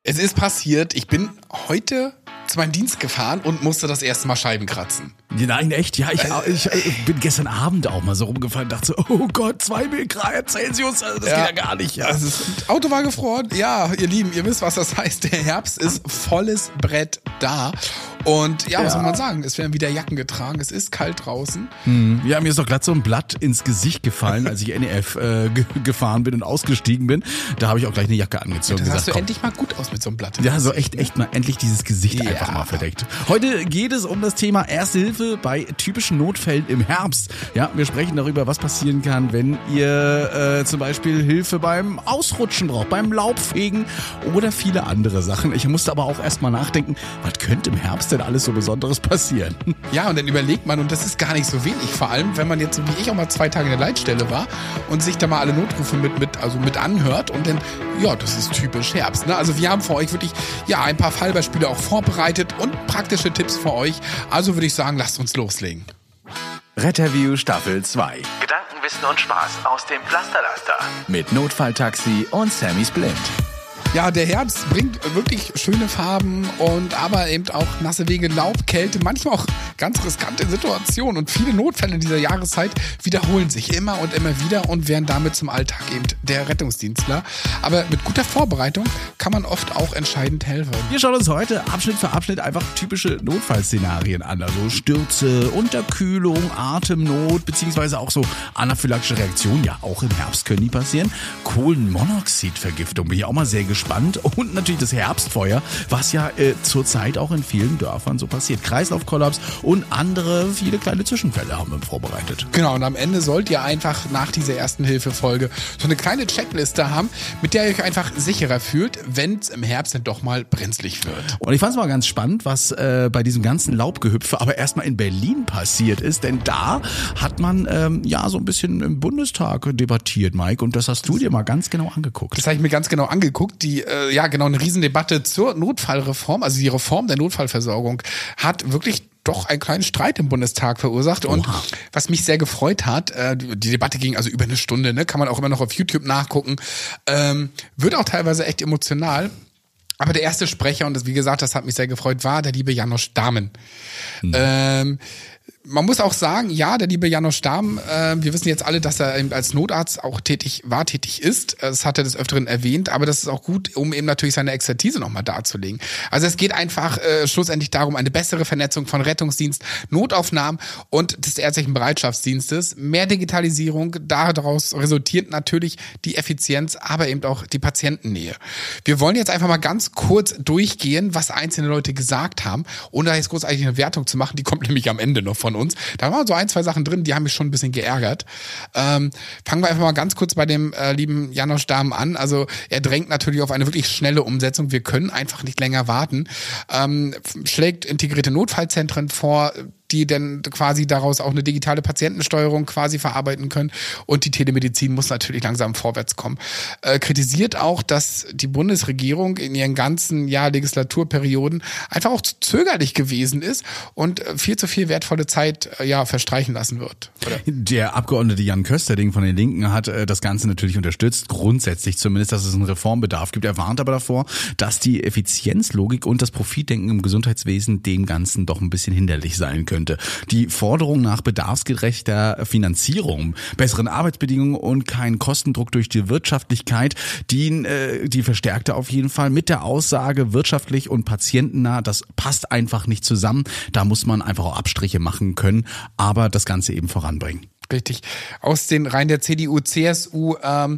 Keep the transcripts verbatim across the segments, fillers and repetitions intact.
Es ist passiert, ich bin heute zu meinem Dienst gefahren und musste das erste Mal Scheiben kratzen. Nein, echt? Ja, ich, ich, ich bin gestern Abend auch mal so rumgefahren und dachte so, oh Gott, zwei Grad Celsius, das ja, geht ja gar nicht. Ja. Also das Auto war gefroren. Ja, ihr Lieben, ihr wisst, was das heißt. Der Herbst ist volles Brett da. Und ja, was ja. soll man sagen? Es werden wieder Jacken getragen, es ist kalt draußen. Hm. Ja, mir ist doch glatt so ein Blatt ins Gesicht gefallen, als ich N E F äh, ge- gefahren bin und ausgestiegen bin. Da habe ich auch gleich eine Jacke angezogen. Ja, das gesagt, sahst du komm. endlich mal gut aus mit so einem Blatt. Ja, so echt, echt mal endlich dieses Gesicht ja. einfach mal verdeckt. Heute geht es um das Thema Erste Hilfe bei typischen Notfällen im Herbst. Ja, wir sprechen darüber, was passieren kann, wenn ihr äh, zum Beispiel Hilfe beim Ausrutschen braucht, beim Laubfegen oder viele andere Sachen. Ich musste aber auch erst mal nachdenken, was könnte im Herbst denn alles so Besonderes passieren? Ja, und dann überlegt man, und das ist gar nicht so wenig, vor allem, wenn man jetzt, so wie ich, auch mal zwei Tage in der Leitstelle war und sich da mal alle Notrufe mit, mit, also mit anhört und dann, ja, das ist typisch Herbst, ne? Also wir haben für euch wirklich, ja, ein paar Fallbeispiele auch vorbereitet und praktische Tipps für euch. Also würde ich sagen, lasst uns loslegen. Retterview Staffel zwei. Gedanken, Wissen und Spaß aus dem Pflasterlaster. Mit Notfalltaxi und Sammy Splint. Ja, der Herbst bringt wirklich schöne Farben und aber eben auch nasse Wege, Laub, Kälte, manchmal auch ganz riskante Situationen und viele Notfälle in dieser Jahreszeit wiederholen sich immer und immer wieder und werden damit zum Alltag eben der Rettungsdienstler. Aber mit guter Vorbereitung kann man oft auch entscheidend helfen. Wir schauen uns heute Abschnitt für Abschnitt einfach typische Notfallszenarien an, also Stürze, Unterkühlung, Atemnot beziehungsweise auch so anaphylaktische Reaktionen, ja auch im Herbst können die passieren. Kohlenmonoxidvergiftung, bin ich auch mal sehr gespannt. Spannend. Und natürlich das Herbstfeuer, was ja äh, zurzeit auch in vielen Dörfern so passiert. Kreislaufkollaps und andere viele kleine Zwischenfälle haben wir vorbereitet. Genau, und am Ende sollt ihr einfach nach dieser ersten Hilfefolge so eine kleine Checkliste haben, mit der ihr euch einfach sicherer fühlt, wenn es im Herbst dann doch mal brenzlig wird. Und ich fand es mal ganz spannend, was äh, bei diesem ganzen Laubgehüpfe aber erstmal in Berlin passiert ist, denn da hat man ähm, ja so ein bisschen im Bundestag debattiert, Mike, und das hast du dir mal ganz genau angeguckt. Das habe ich mir ganz genau angeguckt. Die Die, äh, ja genau, eine Riesendebatte zur Notfallreform, also die Reform der Notfallversorgung hat wirklich doch einen kleinen Streit im Bundestag verursacht. Und Oha. Was mich sehr gefreut hat, äh, die Debatte ging also über eine Stunde, ne, kann man auch immer noch auf YouTube nachgucken, ähm, wird auch teilweise echt emotional. Aber der erste Sprecher, und das, wie gesagt, das hat mich sehr gefreut, war der liebe Janosch Dahmen. Mhm. Ähm, Man muss auch sagen, ja, der liebe Janosch Dahmen, äh, wir wissen jetzt alle, dass er eben als Notarzt auch tätig war, tätig ist. Das hat er des Öfteren erwähnt, aber das ist auch gut, um eben natürlich seine Expertise nochmal darzulegen. Also es geht einfach äh, schlussendlich darum, eine bessere Vernetzung von Rettungsdienst, Notaufnahmen und des ärztlichen Bereitschaftsdienstes, mehr Digitalisierung, daraus resultiert natürlich die Effizienz, aber eben auch die Patientennähe. Wir wollen jetzt einfach mal ganz kurz durchgehen, was einzelne Leute gesagt haben, ohne da jetzt großartig eine Wertung zu machen, die kommt nämlich am Ende noch von uns. Da waren so ein, zwei Sachen drin, die haben mich schon ein bisschen geärgert. Ähm, fangen wir einfach mal ganz kurz bei dem äh, lieben Janosch Dahmen an. Also er drängt natürlich auf eine wirklich schnelle Umsetzung. Wir können einfach nicht länger warten. Ähm, schlägt integrierte Notfallzentren vor, die dann quasi daraus auch eine digitale Patientensteuerung quasi verarbeiten können. Und die Telemedizin muss natürlich langsam vorwärts kommen. Äh, kritisiert auch, dass die Bundesregierung in ihren ganzen ja, Legislaturperioden einfach auch zu zögerlich gewesen ist und viel zu viel wertvolle Zeit äh, ja verstreichen lassen wird. Oder? Der Abgeordnete Jan Kösterding von den Linken hat äh, das Ganze natürlich unterstützt, grundsätzlich zumindest, dass es einen Reformbedarf gibt. Er warnt aber davor, dass die Effizienzlogik und das Profitdenken im Gesundheitswesen dem Ganzen doch ein bisschen hinderlich sein können. Die Forderung nach bedarfsgerechter Finanzierung, besseren Arbeitsbedingungen und keinen Kostendruck durch die Wirtschaftlichkeit, die, äh, die verstärkte auf jeden Fall mit der Aussage wirtschaftlich und patientennah, das passt einfach nicht zusammen. Da muss man einfach auch Abstriche machen können, aber das Ganze eben voranbringen. Richtig. Aus den Reihen der C D U, C S U, ähm,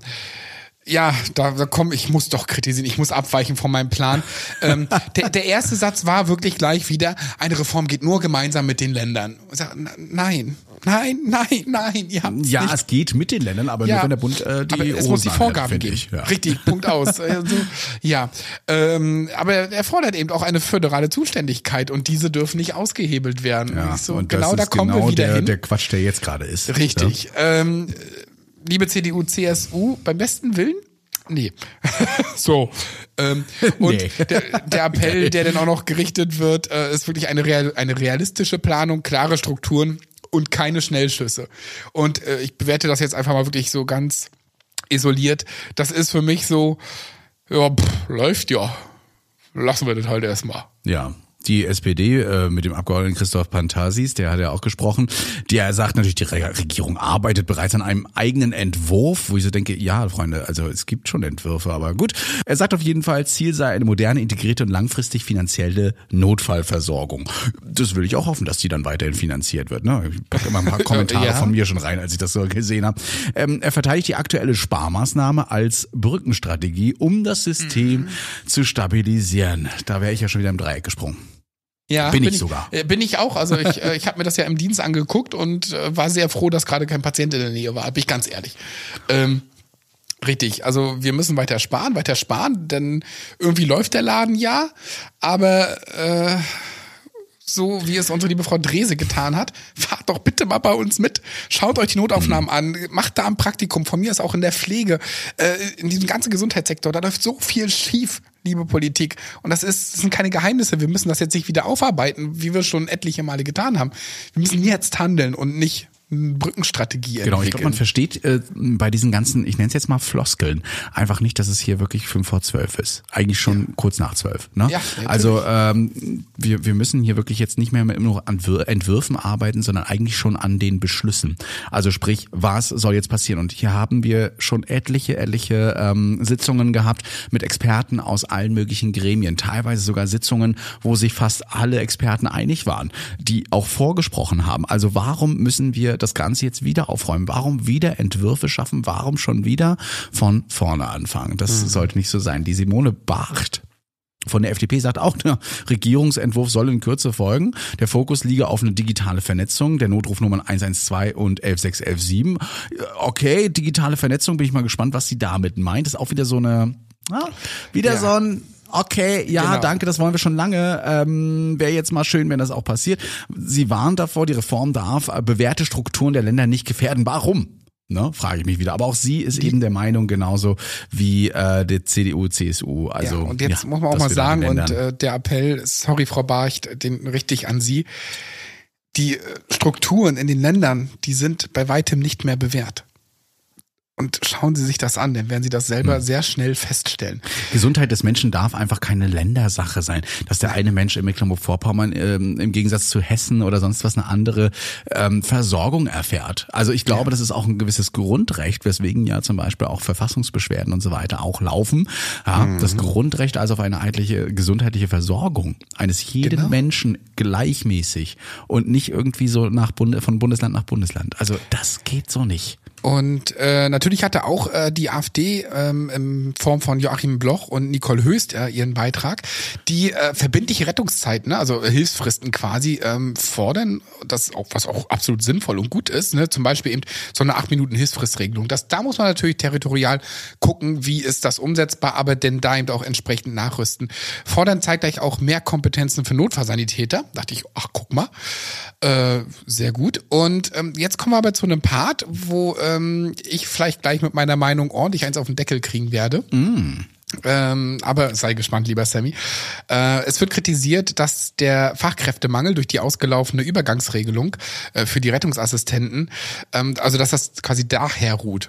ja, da, da komm, ich muss doch kritisieren, ich muss abweichen von meinem Plan. ähm, der, der erste Satz war wirklich gleich wieder, eine Reform geht nur gemeinsam mit den Ländern. Ich sag, nein, nein, nein, nein, ihr habt's Ja, nicht. Es geht mit den Ländern, aber ja, nur wenn der Bund äh, die aber es muss die Vorgaben hat, geben. ich, ja. Richtig, Punkt aus. Also, ja, ähm, aber er fordert eben auch eine föderale Zuständigkeit und diese dürfen nicht ausgehebelt werden. Ja, ich so, und genau, das da kommen genau wir wieder der, hin. der Quatsch, der jetzt gerade ist. Richtig. Ja. Ähm, liebe C D U, C S U, beim besten Willen? Nee. so. Ähm, und Nee. der, der Appell, der dann auch noch gerichtet wird, äh, ist wirklich eine, real, eine realistische Planung, klare Strukturen und keine Schnellschüsse. Und äh, ich bewerte das jetzt einfach mal wirklich so ganz isoliert. Das ist für mich so, ja, pff, läuft ja. lassen wir das halt erstmal. Ja. Die S P D äh, mit dem Abgeordneten Christoph Pantasis, der hat ja auch gesprochen, der sagt natürlich, die Re- Regierung arbeitet bereits an einem eigenen Entwurf, wo ich so denke, ja, Freunde, also es gibt schon Entwürfe, aber gut. Er sagt auf jeden Fall, Ziel sei eine moderne, integrierte und langfristig finanzielle Notfallversorgung. Das will ich auch hoffen, dass die dann weiterhin finanziert wird. Ne? Ich packe immer ein paar Kommentare ja. von mir schon rein, als ich das so gesehen habe. Ähm, er verteidigt die aktuelle Sparmaßnahme als Brückenstrategie, um das System mhm. zu stabilisieren. Da wäre ich ja schon wieder im Dreieck gesprungen. Ja, bin, bin ich ich sogar. Bin ich auch. Also ich, ich habe mir das ja im Dienst angeguckt und äh, war sehr froh, dass gerade kein Patient in der Nähe war, bin ich ganz ehrlich. Ähm, richtig, also wir müssen weiter sparen, weiter sparen, denn irgendwie läuft der Laden ja, aber äh, so wie es unsere liebe Frau Drese getan hat, fahrt doch bitte mal bei uns mit, schaut euch die Notaufnahmen an, macht da ein Praktikum, von mir ist auch in der Pflege, äh, in diesem ganzen Gesundheitssektor, da läuft so viel schief, liebe Politik. Und das ist, das sind keine Geheimnisse, wir müssen das jetzt nicht wieder aufarbeiten, wie wir schon etliche Male getan haben. Wir müssen jetzt handeln und nicht Brückenstrategie entwickeln. Genau, ich glaube, man versteht äh, bei diesen ganzen, ich nenne es jetzt mal Floskeln, einfach nicht, dass es hier wirklich fünf vor zwölf ist. Eigentlich schon ja. kurz nach zwölf. Ne? Ja, also ähm, wir, wir müssen hier wirklich jetzt nicht mehr immer nur an Entwürfen arbeiten, sondern eigentlich schon an den Beschlüssen. Also sprich, was soll jetzt passieren? Und hier haben wir schon etliche, etliche ähm, Sitzungen gehabt mit Experten aus allen möglichen Gremien. Teilweise sogar Sitzungen, wo sich fast alle Experten einig waren, die auch vorgesprochen haben. Also warum müssen wir das Ganze jetzt wieder aufräumen? Warum wieder Entwürfe schaffen? Warum schon wieder von vorne anfangen? Das mhm. sollte nicht so sein. Die Simone Barth von der F D P sagt auch, der Regierungsentwurf soll in Kürze folgen. Der Fokus liege auf eine digitale Vernetzung der Notrufnummern eins eins zwei und elf sechs elf sieben. Okay, digitale Vernetzung, bin ich mal gespannt, was sie damit meint. Das ist auch wieder so eine, ja, wieder ja. so ein Okay, ja, genau. Danke, das wollen wir schon lange. Ähm, wäre jetzt mal schön, wenn das auch passiert. Sie warnt davor, die Reform darf bewährte Strukturen der Länder nicht gefährden. Warum? Ne, frage ich mich wieder. Aber auch sie ist die, eben der Meinung, genauso wie äh, der C D U, C S U. Also, ja, und jetzt ja, muss man auch mal sagen, und äh, der Appell, sorry Frau Barth, den richtig an Sie, die Strukturen in den Ländern, die sind bei weitem nicht mehr bewährt. Und schauen Sie sich das an, dann werden Sie das selber sehr schnell feststellen. Gesundheit des Menschen darf einfach keine Ländersache sein. Dass der eine Mensch in Mecklenburg-Vorpommern ähm, im Gegensatz zu Hessen oder sonst was eine andere ähm, Versorgung erfährt. Also ich glaube, ja. das ist auch ein gewisses Grundrecht, weswegen ja zum Beispiel auch Verfassungsbeschwerden und so weiter auch laufen. Ja, mhm. Das Grundrecht also auf eine einheitliche gesundheitliche Versorgung eines jeden genau. Menschen gleichmäßig und nicht irgendwie so nach Bund- von Bundesland nach Bundesland. Also das geht so nicht. Und äh, natürlich hatte auch äh, die AfD ähm, in Form von Joachim Bloch und Nicole Höst äh, ihren Beitrag, die äh, verbindliche Rettungszeiten, ne, also Hilfsfristen quasi ähm, fordern, das auch was auch absolut sinnvoll und gut ist, ne, zum Beispiel eben so eine acht Minuten Hilfsfristregelung. Das, da muss man natürlich territorial gucken, wie ist das umsetzbar, aber denn da eben auch entsprechend nachrüsten. Fordern zeitgleich auch mehr Kompetenzen für Notfallsanitäter. Dachte ich, ach guck mal, äh, sehr gut. Und ähm, jetzt kommen wir aber zu einem Part, wo äh, ich vielleicht gleich mit meiner Meinung ordentlich eins auf den Deckel kriegen werde. Mm. Ähm, aber sei gespannt, lieber Sammy. Äh, es wird kritisiert, dass der Fachkräftemangel durch die ausgelaufene Übergangsregelung äh, für die Rettungsassistenten, ähm, also dass das quasi daher ruht.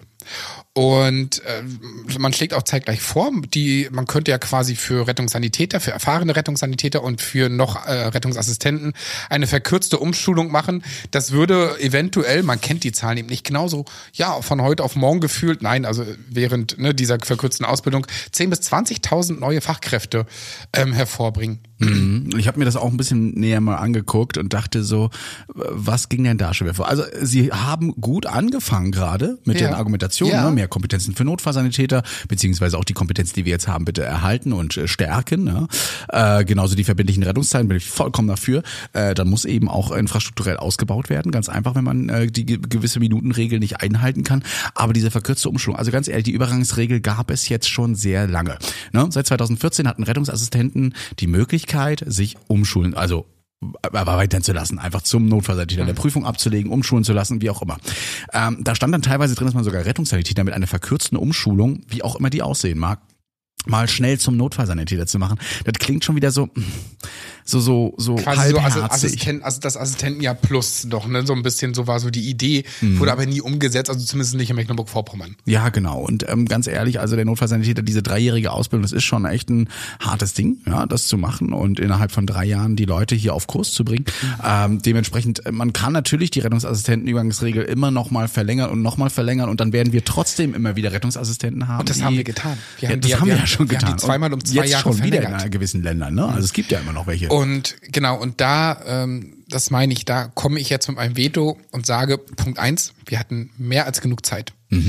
Und äh, man schlägt auch zeitgleich vor, die man könnte ja quasi für Rettungssanitäter, für erfahrene Rettungssanitäter und für noch äh, Rettungsassistenten eine verkürzte Umschulung machen. Das würde eventuell, man kennt die Zahlen eben nicht genauso, ja, von heute auf morgen gefühlt, nein, also während ne, dieser verkürzten Ausbildung zehntausend bis zwanzigtausend neue Fachkräfte ähm, hervorbringen. Ich habe mir das auch ein bisschen näher mal angeguckt und dachte so, was ging denn da schon wieder vor? Also sie haben gut angefangen gerade mit ja. den Argumentationen, ja. ne? Mehr Kompetenzen für Notfallsanitäter, beziehungsweise auch die Kompetenzen, die wir jetzt haben, bitte erhalten und äh, stärken. Ne? Äh, genauso die verbindlichen Rettungszeiten, bin ich vollkommen dafür. Äh, dann muss eben auch infrastrukturell ausgebaut werden, ganz einfach, wenn man äh, die ge- gewisse Minutenregel nicht einhalten kann. Aber diese verkürzte Umschulung, also ganz ehrlich, die Übergangsregel gab es jetzt schon sehr lange. Ne? Seit zweitausendvierzehn hatten Rettungsassistenten die Möglichkeit, sich umschulen, also erweitern zu lassen, einfach zum Notfallsanitäter eine Prüfung abzulegen, umschulen zu lassen, wie auch immer. Ähm, da stand dann teilweise drin, dass man sogar Rettungssanitäter mit einer verkürzten Umschulung, wie auch immer die aussehen mag, mal schnell zum Notfallsanitäter zu machen. Das klingt schon wieder so, so so so quasi so halbherzig. also Assistent, also das Assistentenjahr plus doch, ne, so ein bisschen, so war so die Idee, mhm. wurde aber nie umgesetzt, also zumindest nicht in Mecklenburg-Vorpommern. Ja, genau. Und ähm, ganz ehrlich, also der Notfallsanitäter, diese dreijährige Ausbildung, das ist schon echt ein hartes Ding, ja, das zu machen und innerhalb von drei Jahren die Leute hier auf Kurs zu bringen. Mhm. Ähm, dementsprechend, man kann natürlich die Rettungsassistentenübergangsregel immer noch mal verlängern und noch mal verlängern und dann werden wir trotzdem immer wieder Rettungsassistenten haben. Und das die, haben wir getan. Wir ja, haben das die, haben wir wir ja schon wir getan. Haben die zweimal um zwei jetzt Jahre schon verlängert. wieder in gewissen Ländern, ne? Also es gibt ja immer noch welche. Und genau, und da, ähm, das meine ich, da komme ich jetzt mit meinem Veto und sage, Punkt eins, wir hatten mehr als genug Zeit. Mhm.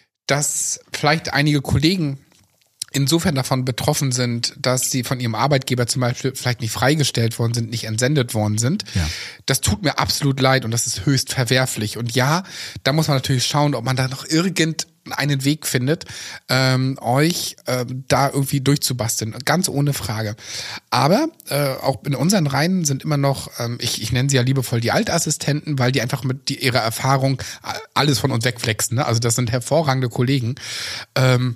Dass vielleicht einige Kollegen insofern davon betroffen sind, dass sie von ihrem Arbeitgeber zum Beispiel vielleicht nicht freigestellt worden sind, nicht entsendet worden sind. Ja. Das tut mir absolut leid und das ist höchst verwerflich. Und ja, da muss man natürlich schauen, ob man da noch irgendeinen Weg findet, ähm, euch ähm, da irgendwie durchzubasteln. Ganz ohne Frage. Aber äh, auch in unseren Reihen sind immer noch, ähm, ich, ich nenne sie ja liebevoll die Altassistenten, weil die einfach mit die, ihrer Erfahrung alles von uns wegflexen. Ne? Also das sind hervorragende Kollegen. Ähm,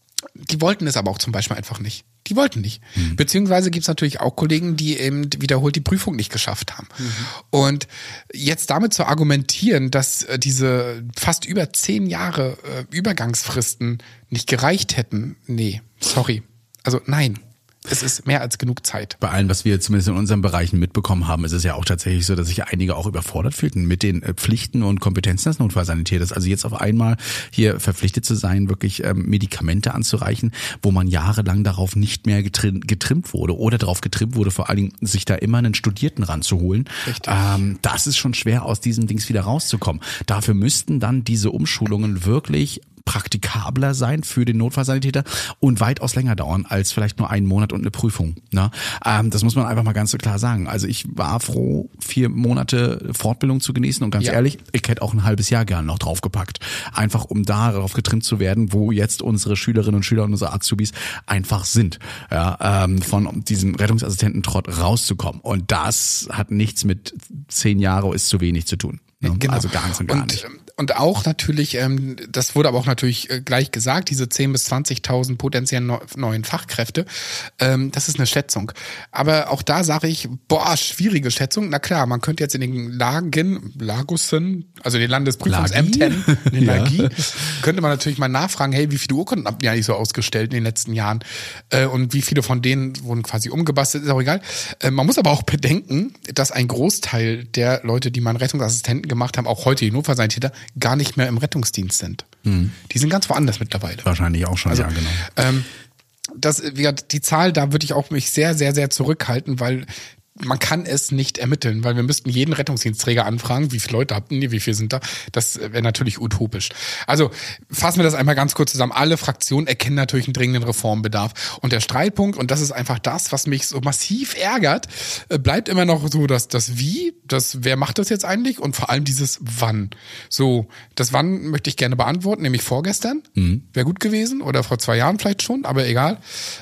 Die wollten es aber auch zum Beispiel einfach nicht. Die wollten nicht. Mhm. Beziehungsweise gibt es natürlich auch Kollegen, die eben wiederholt die Prüfung nicht geschafft haben. Mhm. Und jetzt damit zu argumentieren, dass äh, diese fast über zehn Jahre äh, Übergangsfristen nicht gereicht hätten, nee, sorry. Also nein. Es ist mehr als genug Zeit. Bei allem, was wir zumindest in unseren Bereichen mitbekommen haben, ist es ja auch tatsächlich so, dass sich einige auch überfordert fühlten mit den Pflichten und Kompetenzen des Notfallsanitäters. Also jetzt auf einmal hier verpflichtet zu sein, wirklich ähm, Medikamente anzureichen, wo man jahrelang darauf nicht mehr getrim- getrimmt wurde oder darauf getrimmt wurde, vor allen Dingen sich da immer einen Studierten ranzuholen. Richtig. Ähm, das ist schon schwer, aus diesen Dings wieder rauszukommen. Dafür müssten dann diese Umschulungen wirklich praktikabler sein für den Notfallsanitäter und weitaus länger dauern als vielleicht nur einen Monat und eine Prüfung. Ne? Ähm, das muss man einfach mal ganz so klar sagen. Also ich war froh, vier Monate Fortbildung zu genießen und ganz ja. ehrlich, ich hätte auch ein halbes Jahr gern noch draufgepackt. Einfach um darauf getrimmt zu werden, wo jetzt unsere Schülerinnen und Schüler und unsere Azubis einfach sind. Ja, ähm, von diesem Rettungsassistententrott rauszukommen. Und das hat nichts mit zehn Jahre ist zu wenig zu tun. Ne? Genau. Also ganz und gar und, nicht. Und auch natürlich, ähm, das wurde aber auch natürlich äh, gleich gesagt, diese zehntausend bis zwanzigtausend potenziellen neu, neuen Fachkräfte, ähm, das ist eine Schätzung. Aber auch da sage ich, boah, schwierige Schätzung. Na klar, man könnte jetzt in den Lagen, Lagussen, also den Landesprüfungsämtern, in den Lagi, ja. könnte man natürlich mal nachfragen, hey, wie viele Urkunden habt ihr eigentlich so ausgestellt in den letzten Jahren? Äh, und wie viele von denen wurden quasi umgebastelt, ist auch egal. Äh, man muss aber auch bedenken, dass ein Großteil der Leute, die mal einen Rettungsassistenten gemacht haben, auch heute die Notfallsanitäter, gar nicht mehr im Rettungsdienst sind. Hm. Die sind ganz woanders mittlerweile. Wahrscheinlich auch schon, also, ja, genau. Ähm, das, die Zahl, da würde ich auch mich sehr, sehr, sehr zurückhalten, weil man kann es nicht ermitteln, weil wir müssten jeden Rettungsdienstträger anfragen, wie viele Leute habt ihr, wie viele sind da? Das wäre natürlich utopisch. Also fassen wir das einmal ganz kurz zusammen. Alle Fraktionen erkennen natürlich einen dringenden Reformbedarf. Und der Streitpunkt, und das ist einfach das, was mich so massiv ärgert, bleibt immer noch so, dass das Wie, das wer macht das jetzt eigentlich und vor allem dieses Wann. So, das Wann möchte ich gerne beantworten, nämlich vorgestern. Mhm. Wäre gut gewesen oder vor zwei Jahren vielleicht schon, aber egal.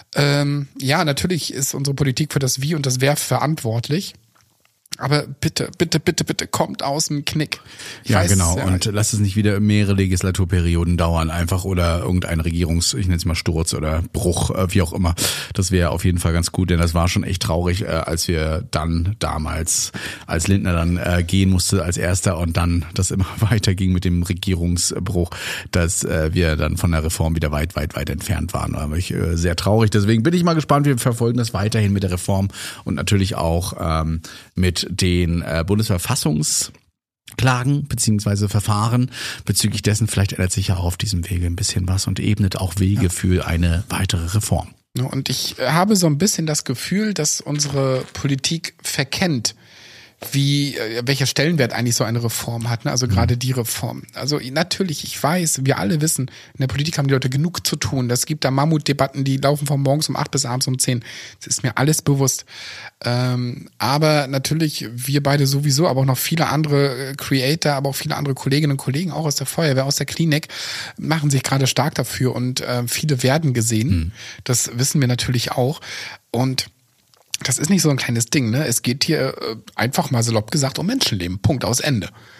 Ähm, ja, natürlich ist unsere Politik für das Wie und das Wer verantwortlich. Aber bitte, bitte, bitte, bitte kommt aus dem Knick. Ich ja, weiß, genau. Ja. Und lasst es nicht wieder mehrere Legislaturperioden dauern, einfach oder irgendein Regierungs, ich nenne es mal Sturz oder Bruch, wie auch immer. Das wäre auf jeden Fall ganz gut, denn das war schon echt traurig, als wir dann damals, als Lindner dann äh, gehen musste als Erster und dann das immer weiterging mit dem Regierungsbruch, dass äh, wir dann von der Reform wieder weit, weit, weit entfernt waren. Da war ich äh, sehr traurig. Deswegen bin ich mal gespannt. Wir verfolgen das weiterhin mit der Reform und natürlich auch ähm, mit den äh, Bundesverfassungsklagen beziehungsweise Verfahren bezüglich dessen. Vielleicht ändert sich ja auch auf diesem Wege ein bisschen was und ebnet auch Wege ja. für eine weitere Reform. Und ich habe so ein bisschen das Gefühl, dass unsere Politik verkennt, wie welcher Stellenwert eigentlich so eine Reform hat, ne? Also gerade die Reform. Also natürlich, ich weiß, wir alle wissen, in der Politik haben die Leute genug zu tun. Es gibt da Mammutdebatten, die laufen von morgens um acht bis abends um zehn. Das ist mir alles bewusst. Ähm, aber natürlich, wir beide sowieso, aber auch noch viele andere Creator, aber auch viele andere Kolleginnen und Kollegen, auch aus der Feuerwehr, aus der Klinik, machen sich gerade stark dafür und äh, viele werden gesehen. Mhm. Das wissen wir natürlich auch. Und das ist nicht so ein kleines Ding, ne? Es geht hier äh, einfach mal salopp gesagt um Menschenleben. Punkt, aus Ende.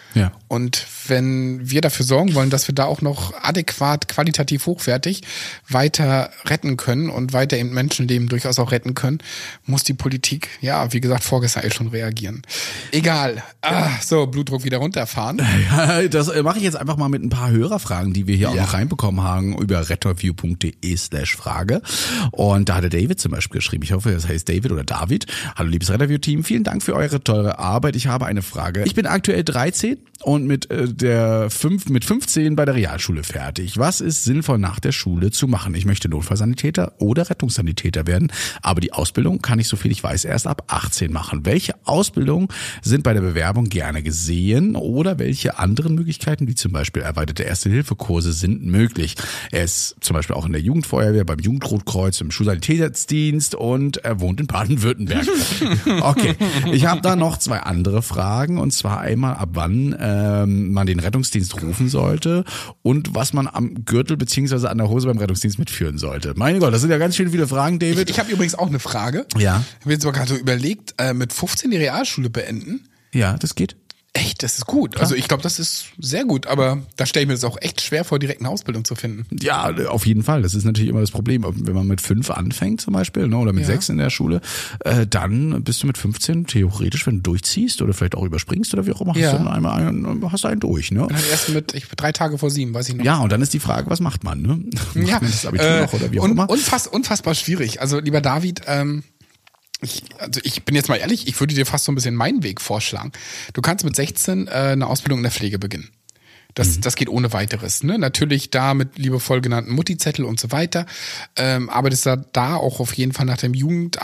Ja. Und wenn wir dafür sorgen wollen, dass wir da auch noch adäquat, qualitativ hochwertig weiter retten können und weiter eben Menschenleben durchaus auch retten können, muss die Politik, ja, wie gesagt, vorgestern eh schon reagieren. Egal. Ah, so, Blutdruck wieder runterfahren. Ja, das mache ich jetzt einfach mal mit ein paar Hörerfragen, die wir hier ja. auch noch reinbekommen haben über retorview punkt de slash Frage. Und da hatte David zum Beispiel geschrieben, ich hoffe, das heißt David oder David. Hallo liebes Retorview-Team, vielen Dank für eure teure Arbeit. Ich habe eine Frage. Ich bin aktuell dreizehn und mit äh, der fünf mit fünfzehn bei der Realschule fertig. Was ist sinnvoll nach der Schule zu machen? Ich möchte Notfallsanitäter oder Rettungssanitäter werden, aber die Ausbildung kann ich, so viel ich weiß, erst ab achtzehn machen. Welche Ausbildungen sind bei der Bewerbung gerne gesehen oder welche anderen Möglichkeiten, wie zum Beispiel erweiterte Erste-Hilfe-Kurse, sind möglich? Er ist zum Beispiel auch in der Jugendfeuerwehr, beim Jugendrotkreuz, im Schulsanitätsdienst und er wohnt in Baden-Württemberg. Okay, ich habe da noch zwei andere Fragen, und zwar einmal, ab wann ähm, man den Rettungsdienst rufen sollte und was man am Gürtel beziehungsweise an der Hose beim Rettungsdienst mitführen sollte. Meine Gott, das sind ja ganz schön viele Fragen, David. Ich, ich habe übrigens auch eine Frage. Ja. Ich habe jetzt mal gerade so überlegt, äh, mit fünfzehn die Realschule beenden. Ja, das geht. Echt, das ist gut. Klar. Also ich glaube, das ist sehr gut, aber da stelle ich mir das auch echt schwer vor, direkt eine Ausbildung zu finden. Ja, auf jeden Fall. Das ist natürlich immer das Problem. Wenn man mit fünf anfängt zum Beispiel, ne, oder mit ja. sechs in der Schule, äh, dann bist du mit fünfzehn theoretisch, wenn du durchziehst oder vielleicht auch überspringst oder wie auch immer, ja. hast du einmal einen, hast du einen durch. Ne? Und dann erst mit ich, drei Tage vor sieben, weiß ich noch. Ja, und dann ist die Frage, was macht man? Ne? Macht ja. man das Abitur äh, noch oder wie auch un, immer? Unfass, unfassbar schwierig. Also lieber David, ähm, Ich, also ich bin jetzt mal ehrlich, ich würde dir fast so ein bisschen meinen Weg vorschlagen. Du kannst mit sechzehn äh, eine Ausbildung in der Pflege beginnen. Das, mhm. das geht ohne weiteres. Ne? Natürlich da mit liebevoll genannten Mutti-Zettel und so weiter. Ähm, arbeitest da, da auch auf jeden Fall nach dem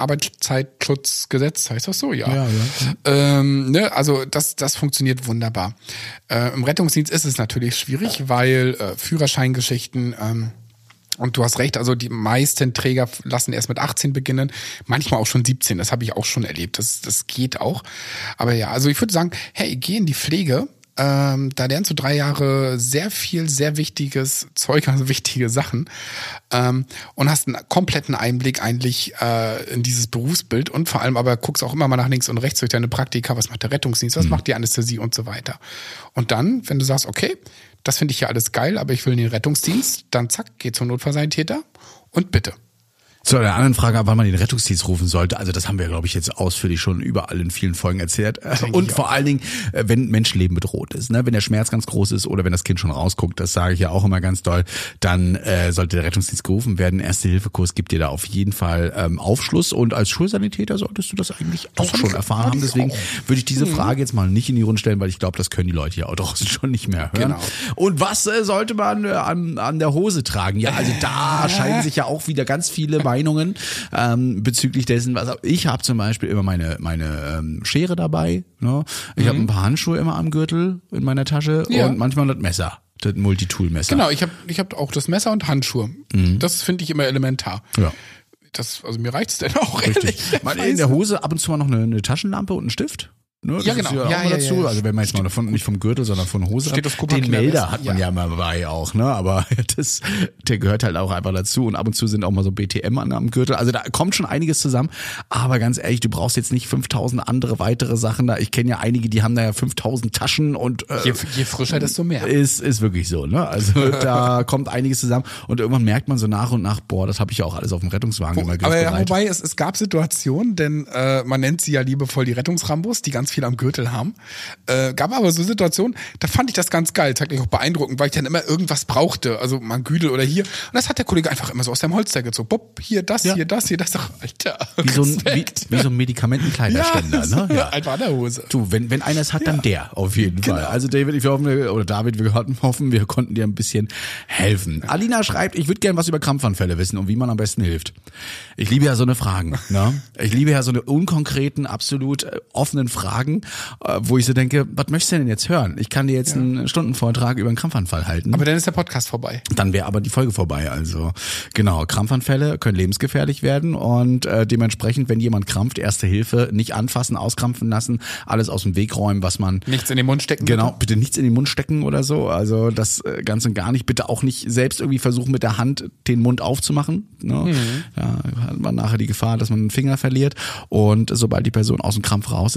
Jugendarbeitsschutzgesetz, heißt das so? Ja. ja, ja. Ähm, ne? Also das, das funktioniert wunderbar. Äh, Im Rettungsdienst ist es natürlich schwierig, weil äh, Führerscheingeschichten... Ähm, Und du hast recht, also die meisten Träger lassen erst mit achtzehn beginnen, manchmal auch schon siebzehn, das habe ich auch schon erlebt, das, das geht auch. Aber ja, also ich würde sagen, hey, geh in die Pflege, ähm, da lernst du drei Jahre sehr viel, sehr wichtiges Zeug, also wichtige Sachen ähm, und hast einen kompletten Einblick eigentlich äh, in dieses Berufsbild und vor allem aber guckst auch immer mal nach links und rechts durch deine Praktika, was macht der Rettungsdienst, was mhm. macht die Anästhesie und so weiter. Und dann, wenn du sagst, okay, das finde ich ja alles geil, aber ich will in den Rettungsdienst, dann zack, geh zum Notfallsanitäter und bitte. Zu der anderen Frage, wann man den Rettungsdienst rufen sollte, also das haben wir, glaube ich, jetzt ausführlich schon überall in vielen Folgen erzählt. Und vor allen Dingen, wenn Menschenleben bedroht ist, ne? Wenn der Schmerz ganz groß ist oder wenn das Kind schon rausguckt, das sage ich ja auch immer ganz doll, dann äh, sollte der Rettungsdienst gerufen werden. Erste-Hilfe-Kurs gibt dir da auf jeden Fall ähm, Aufschluss und als Schulsanitäter solltest du das eigentlich auch das schon erfahren haben. Deswegen auch. würde ich diese Frage jetzt mal nicht in die Runde stellen, weil ich glaube, das können die Leute ja auch draußen schon nicht mehr hören. Genau. Und was äh, sollte man äh, an, an der Hose tragen? Ja, also da scheiden sich ja auch wieder ganz viele Meinungen ähm, bezüglich dessen, was ich habe zum Beispiel immer meine meine ähm, Schere dabei, ne? Ich mhm. habe ein paar Handschuhe immer am Gürtel in meiner Tasche ja. und manchmal das Messer, das Multitool-Messer. Genau, ich habe ich hab auch das Messer und Handschuhe. Mhm. Das finde ich immer elementar. Ja. Das, also mir reicht's denn auch. Richtig. Man in der Hose ab und zu mal noch eine, eine Taschenlampe und einen Stift. Ne, ja, genau. Ja, ja, ja, dazu. Ja, also wenn man jetzt mal von, nicht vom Gürtel, sondern von Hose Stethoskop hat, den Melder hat man ja. ja mal dabei auch, ne? Aber das, der gehört halt auch einfach dazu. Und ab und zu sind auch mal so B T M an am Gürtel. Also da kommt schon einiges zusammen. Aber ganz ehrlich, du brauchst jetzt nicht fünftausend andere weitere Sachen da. Ich kenne ja einige, die haben da ja fünftausend Taschen und äh, je, je frischer, desto mehr. Ist ist wirklich so, ne? Also da kommt einiges zusammen und irgendwann merkt man so nach und nach, boah, das habe ich ja auch alles auf dem Rettungswagen immer griffbereit. Aber ja, wobei es, es gab Situationen, denn äh, man nennt sie ja liebevoll die Rettungsrambos, die ganz viel am Gürtel haben. Äh, gab aber so Situationen, da fand ich das ganz geil, tatsächlich auch beeindruckend, weil ich dann immer irgendwas brauchte, also mal ein Güdel oder hier. Und das hat der Kollege einfach immer so aus dem Holster gezogen. Bob, hier das, ja. hier das, hier das. Ach, Alter, wie so ein, wie, wie so ein Medikamentenkleiderständer, ja, ne? Ja. Einfach an der Hose. Du, wenn, wenn einer es hat, dann ja. der, auf jeden genau. Fall. Also David, ich hoffe, oder David, wir hoffen, wir konnten dir ein bisschen helfen. Alina schreibt, ich würde gerne was über Krampfanfälle wissen und wie man am besten hilft. Ich liebe ja so eine Fragen, ne? Ich liebe ja so eine unkonkreten, absolut äh, offenen Fragen, äh, wo ich so denke, was möchtest du denn jetzt hören? Ich kann dir jetzt ja. einen Stundenvortrag über einen Krampfanfall halten. Aber dann ist der Podcast vorbei. Dann wäre aber die Folge vorbei. Also genau, Krampfanfälle können lebensgefährlich werden und äh, dementsprechend, wenn jemand krampft, Erste Hilfe, nicht anfassen, auskrampfen lassen, alles aus dem Weg räumen, was man... Nichts in den Mund stecken. Genau, bitte, bitte nichts in den Mund stecken oder so. Also das äh, ganz und gar nicht. Bitte auch nicht selbst irgendwie versuchen, mit der Hand den Mund aufzumachen. Ne? Mhm. Da hat man nachher die Gefahr, dass man einen Finger verliert. Und sobald die Person aus dem Krampf raus ist, normal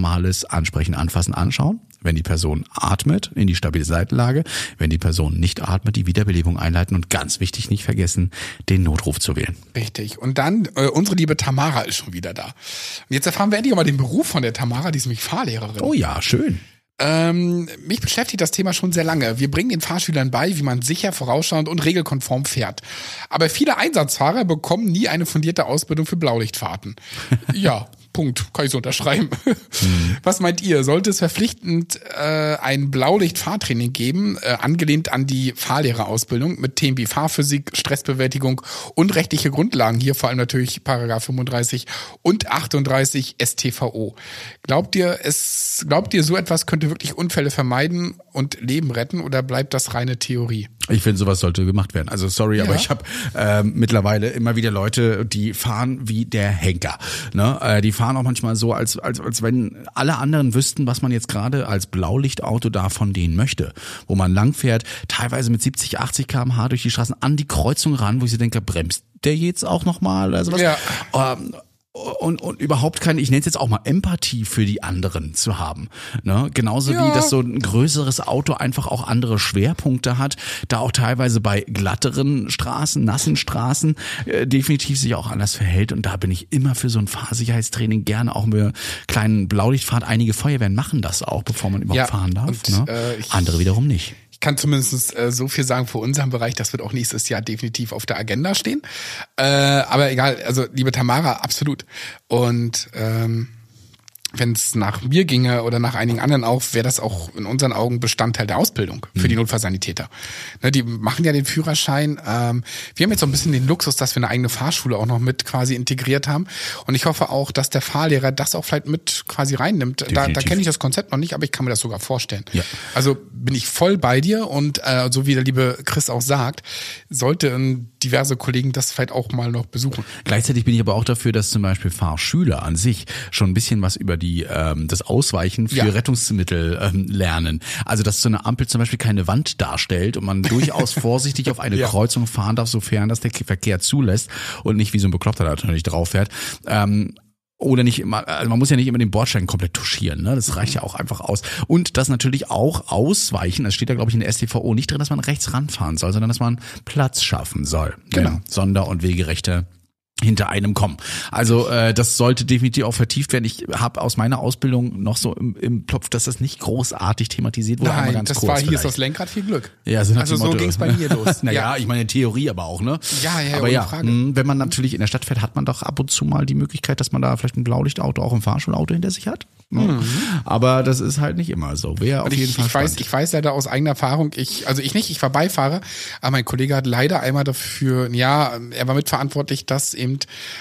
normales Ansprechen, Anfassen, Anschauen. Wenn die Person atmet, in die stabile Seitenlage. Wenn die Person nicht atmet, die Wiederbelebung einleiten und ganz wichtig, nicht vergessen, den Notruf zu wählen. Richtig. Und dann, äh, unsere liebe Tamara ist schon wieder da. Und jetzt erfahren wir endlich mal den Beruf von der Tamara, die ist nämlich Fahrlehrerin. Oh ja, schön. Ähm, mich beschäftigt das Thema schon sehr lange. Wir bringen den Fahrschülern bei, wie man sicher, vorausschauend und regelkonform fährt. Aber viele Einsatzfahrer bekommen nie eine fundierte Ausbildung für Blaulichtfahrten. Ja, Punkt. Kann ich so unterschreiben. Mhm. Was meint ihr? Sollte es verpflichtend äh, ein Blaulicht-Fahrtraining geben, äh, angelehnt an die Fahrlehrerausbildung mit Themen wie Fahrphysik, Stressbewältigung und rechtliche Grundlagen, hier vor allem natürlich Paragraph fünfunddreißig und achtunddreißig S t V O. Glaubt ihr, es, glaubt ihr, so etwas könnte wirklich Unfälle vermeiden und Leben retten oder bleibt das reine Theorie? Ich finde, sowas sollte gemacht werden. Also sorry, ja. aber ich habe ähm, mittlerweile immer wieder Leute, die fahren wie der Henker. Ne? Äh, die fahren auch manchmal so, als, als, als wenn alle anderen wüssten, was man jetzt gerade als Blaulichtauto da von denen möchte. Wo man langfährt, teilweise mit siebzig, achtzig Kilometer pro Stunde durch die Straßen an die Kreuzung ran, wo ich so denke, bremst der jetzt auch nochmal? Also was? Ja. Ähm, Und, und überhaupt keine, ich nenne es jetzt auch mal Empathie für die anderen zu haben. Ne? Genauso ja. wie dass so ein größeres Auto einfach auch andere Schwerpunkte hat, da auch teilweise bei glatteren Straßen, nassen Straßen äh, definitiv sich auch anders verhält. Und da bin ich immer für so ein Fahrsicherheitstraining gerne auch mit kleinen Blaulichtfahrt. Einige Feuerwehren machen das auch, bevor man überhaupt ja, fahren darf. Und, ne? äh, ich, Andere wiederum nicht. Ich kann zumindest äh, so viel sagen für unseren Bereich, das wird auch nächstes Jahr definitiv auf der Agenda stehen. Äh, aber egal, also liebe Tamara, absolut. Und ähm, wenn es nach mir ginge oder nach einigen anderen auch, wäre das auch in unseren Augen Bestandteil der Ausbildung für die Notfallsanitäter. Ne, die machen ja den Führerschein. Ähm, wir haben jetzt so ein bisschen den Luxus, dass wir eine eigene Fahrschule auch noch mit quasi integriert haben. Und ich hoffe auch, dass der Fahrlehrer das auch vielleicht mit quasi reinnimmt. Da, da kenne ich das Konzept noch nicht, aber ich kann mir das sogar vorstellen. Ja. Also bin ich voll bei dir und äh, so wie der liebe Chris auch sagt, sollten diverse Kollegen das vielleicht auch mal noch besuchen. Gleichzeitig bin ich aber auch dafür, dass zum Beispiel Fahrschüler an sich schon ein bisschen was über die ähm, das Ausweichen für ja. Rettungsmittel ähm, lernen. Also dass so eine Ampel zum Beispiel keine Wand darstellt und man durchaus vorsichtig auf eine ja. Kreuzung fahren darf, sofern das der Verkehr zulässt und nicht wie so ein Bekloppter da natürlich drauf fährt. Ähm, Oder nicht immer, also man muss ja nicht immer den Bordstein komplett touchieren, ne? Das reicht ja auch einfach aus. Und das natürlich auch ausweichen, das steht da glaube ich in der S t V O nicht drin, dass man rechts ranfahren soll, sondern dass man Platz schaffen soll. Genau. Sonder- und Wegerechte hinter einem kommen. Also äh, das sollte definitiv auch vertieft werden. Ich habe aus meiner Ausbildung noch so im, im Plopf, dass das nicht großartig thematisiert wurde. Nein, ganz das kurz war hier vielleicht. ist das Lenkrad, viel Glück. Ja, so, also so ging es bei mir los. Naja, ja. ich meine Theorie aber auch, ne? Ja, ja, aber ohne ja, Frage. Mh, wenn man natürlich in der Stadt fährt, hat man doch ab und zu mal die Möglichkeit, dass man da vielleicht ein Blaulichtauto, auch ein Fahrschulauto hinter sich hat. Ne? Mhm. Aber das ist halt nicht immer so. Wäre auf ich, jeden Fall ich weiß, ich weiß leider aus eigener Erfahrung, ich, also ich nicht, ich war Beifahrer, aber mein Kollege hat leider einmal dafür, ja, er war mitverantwortlich, dass eben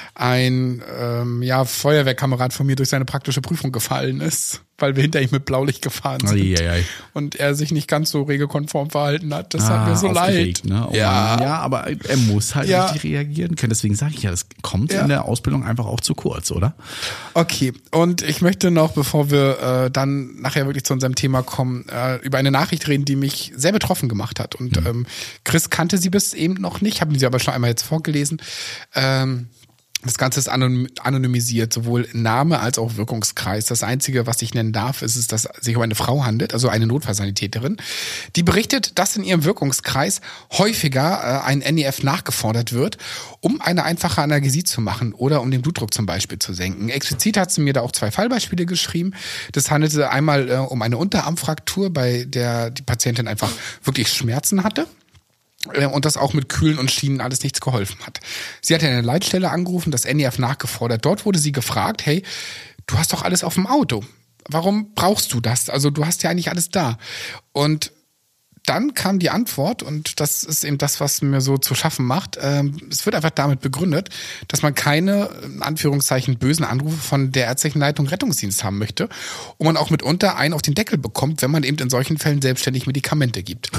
ein ähm, ja, Feuerwehrkamerad von mir durch seine praktische Prüfung gefallen ist, weil wir hinter ihm mit Blaulicht gefahren sind. Ei, ei, ei. Und er sich nicht ganz so regelkonform verhalten hat. Das ah, hat mir so leid. Ne? Oh ja. Mann. ja, aber er muss halt ja. richtig reagieren können. Deswegen sage ich ja, das kommt ja. in der Ausbildung einfach auch zu kurz, oder? Okay, und ich möchte noch, bevor wir äh, dann nachher wirklich zu unserem Thema kommen, äh, über eine Nachricht reden, die mich sehr betroffen gemacht hat. Und mhm. ähm, Chris kannte sie bis eben noch nicht, habe sie aber schon einmal jetzt vorgelesen. Ähm, Das Ganze ist anonymisiert, sowohl Name als auch Wirkungskreis. Das Einzige, was ich nennen darf, ist, ist, dass es sich um eine Frau handelt, also eine Notfallsanitäterin, die berichtet, dass in ihrem Wirkungskreis häufiger ein N E F nachgefordert wird, um eine einfache Analgesie zu machen oder um den Blutdruck zum Beispiel zu senken. Explizit hat sie mir da auch zwei Fallbeispiele geschrieben. Das handelte einmal äh, um eine Unterarmfraktur, bei der die Patientin einfach wirklich Schmerzen hatte. Und das auch mit Kühlen und Schienen alles nichts geholfen hat. Sie hat eine Leitstelle angerufen, das N E F nachgefordert. Dort wurde sie gefragt, hey, du hast doch alles auf dem Auto. Warum brauchst du das? Also du hast ja eigentlich alles da. Und dann kam die Antwort, und das ist eben das, was mir so zu schaffen macht. Ähm, es wird einfach damit begründet, dass man keine, in Anführungszeichen, bösen Anrufe von der ärztlichen Leitung Rettungsdienst haben möchte und man auch mitunter einen auf den Deckel bekommt, wenn man eben in solchen Fällen selbstständig Medikamente gibt.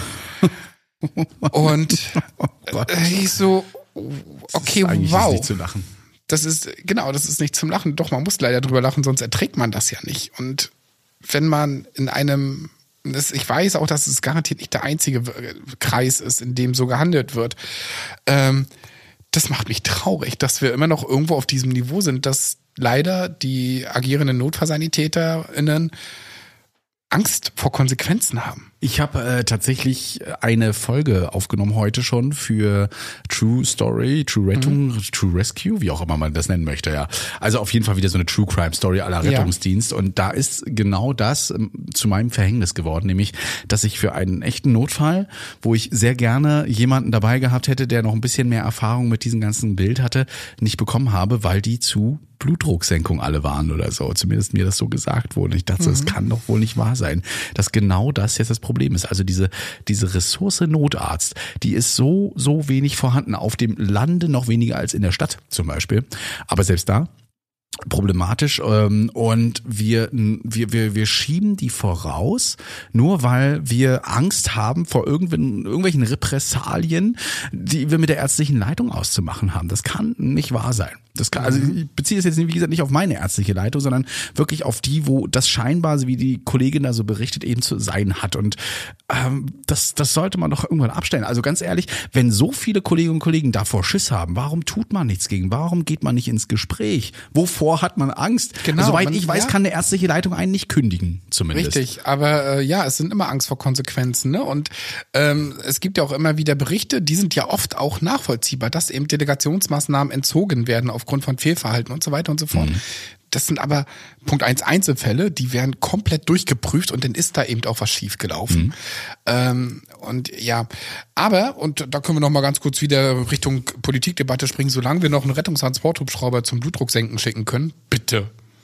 Und oh ich so, okay, das ist wow. Ist nicht zu lachen. Das ist, genau, das ist nicht zum Lachen. Doch, man muss leider drüber lachen, sonst erträgt man das ja nicht. Und wenn man in einem, das, ich weiß auch, dass es garantiert nicht der einzige Kreis ist, in dem so gehandelt wird. Ähm, das macht mich traurig, dass wir immer noch irgendwo auf diesem Niveau sind, dass leider die agierenden NotfallsanitäterInnen Angst vor Konsequenzen haben. Ich habe äh, tatsächlich eine Folge aufgenommen heute schon für True Story, True Rettung, mhm. True Rescue, wie auch immer man das nennen möchte, ja. Also auf jeden Fall wieder so eine True Crime Story à la Rettungsdienst. Ja. Und da ist genau das ähm, zu meinem Verhängnis geworden, nämlich, dass ich für einen echten Notfall, wo ich sehr gerne jemanden dabei gehabt hätte, der noch ein bisschen mehr Erfahrung mit diesem ganzen Bild hatte, nicht bekommen habe, weil die zu Blutdrucksenkung alle waren oder so. Zumindest mir das so gesagt wurde. Ich dachte, mhm. das kann doch wohl nicht wahr sein, dass genau das jetzt das Problem ist. Also diese diese Ressource Notarzt, die ist so so wenig vorhanden auf dem Lande, noch weniger als in der Stadt zum Beispiel. Aber selbst da problematisch ähm, und wir, wir wir wir schieben die voraus, nur weil wir Angst haben vor irgendwelchen, irgendwelchen Repressalien, die wir mit der ärztlichen Leitung auszumachen haben. Das kann nicht wahr sein. Das kann, also ich beziehe das jetzt, wie gesagt, nicht auf meine ärztliche Leitung, sondern wirklich auf die, wo das scheinbar, wie die Kollegin da so berichtet, eben zu sein hat. Und ähm, das, das sollte man doch irgendwann abstellen. Also ganz ehrlich, wenn so viele Kolleginnen und Kollegen davor Schiss haben, warum tut man nichts gegen? Warum geht man nicht ins Gespräch? Wovor hat man Angst? Genau, Soweit man, ich weiß, ja. kann eine ärztliche Leitung einen nicht kündigen, zumindest. Richtig, aber äh, ja, es sind immer Angst vor Konsequenzen, ne? Und ähm, es gibt ja auch immer wieder Berichte, die sind ja oft auch nachvollziehbar, dass eben Delegationsmaßnahmen entzogen werden aufgrund von Fehlverhalten und so weiter und so fort. Mhm. Das sind aber Punkt eins Einzelfälle, die werden komplett durchgeprüft und dann ist da eben auch was schiefgelaufen. Mhm. Ähm, und ja, aber, und da können wir noch mal ganz kurz wieder Richtung Politikdebatte springen, solange wir noch einen Rettungstransporthubschrauber zum Blutdrucksenken schicken können, bitte.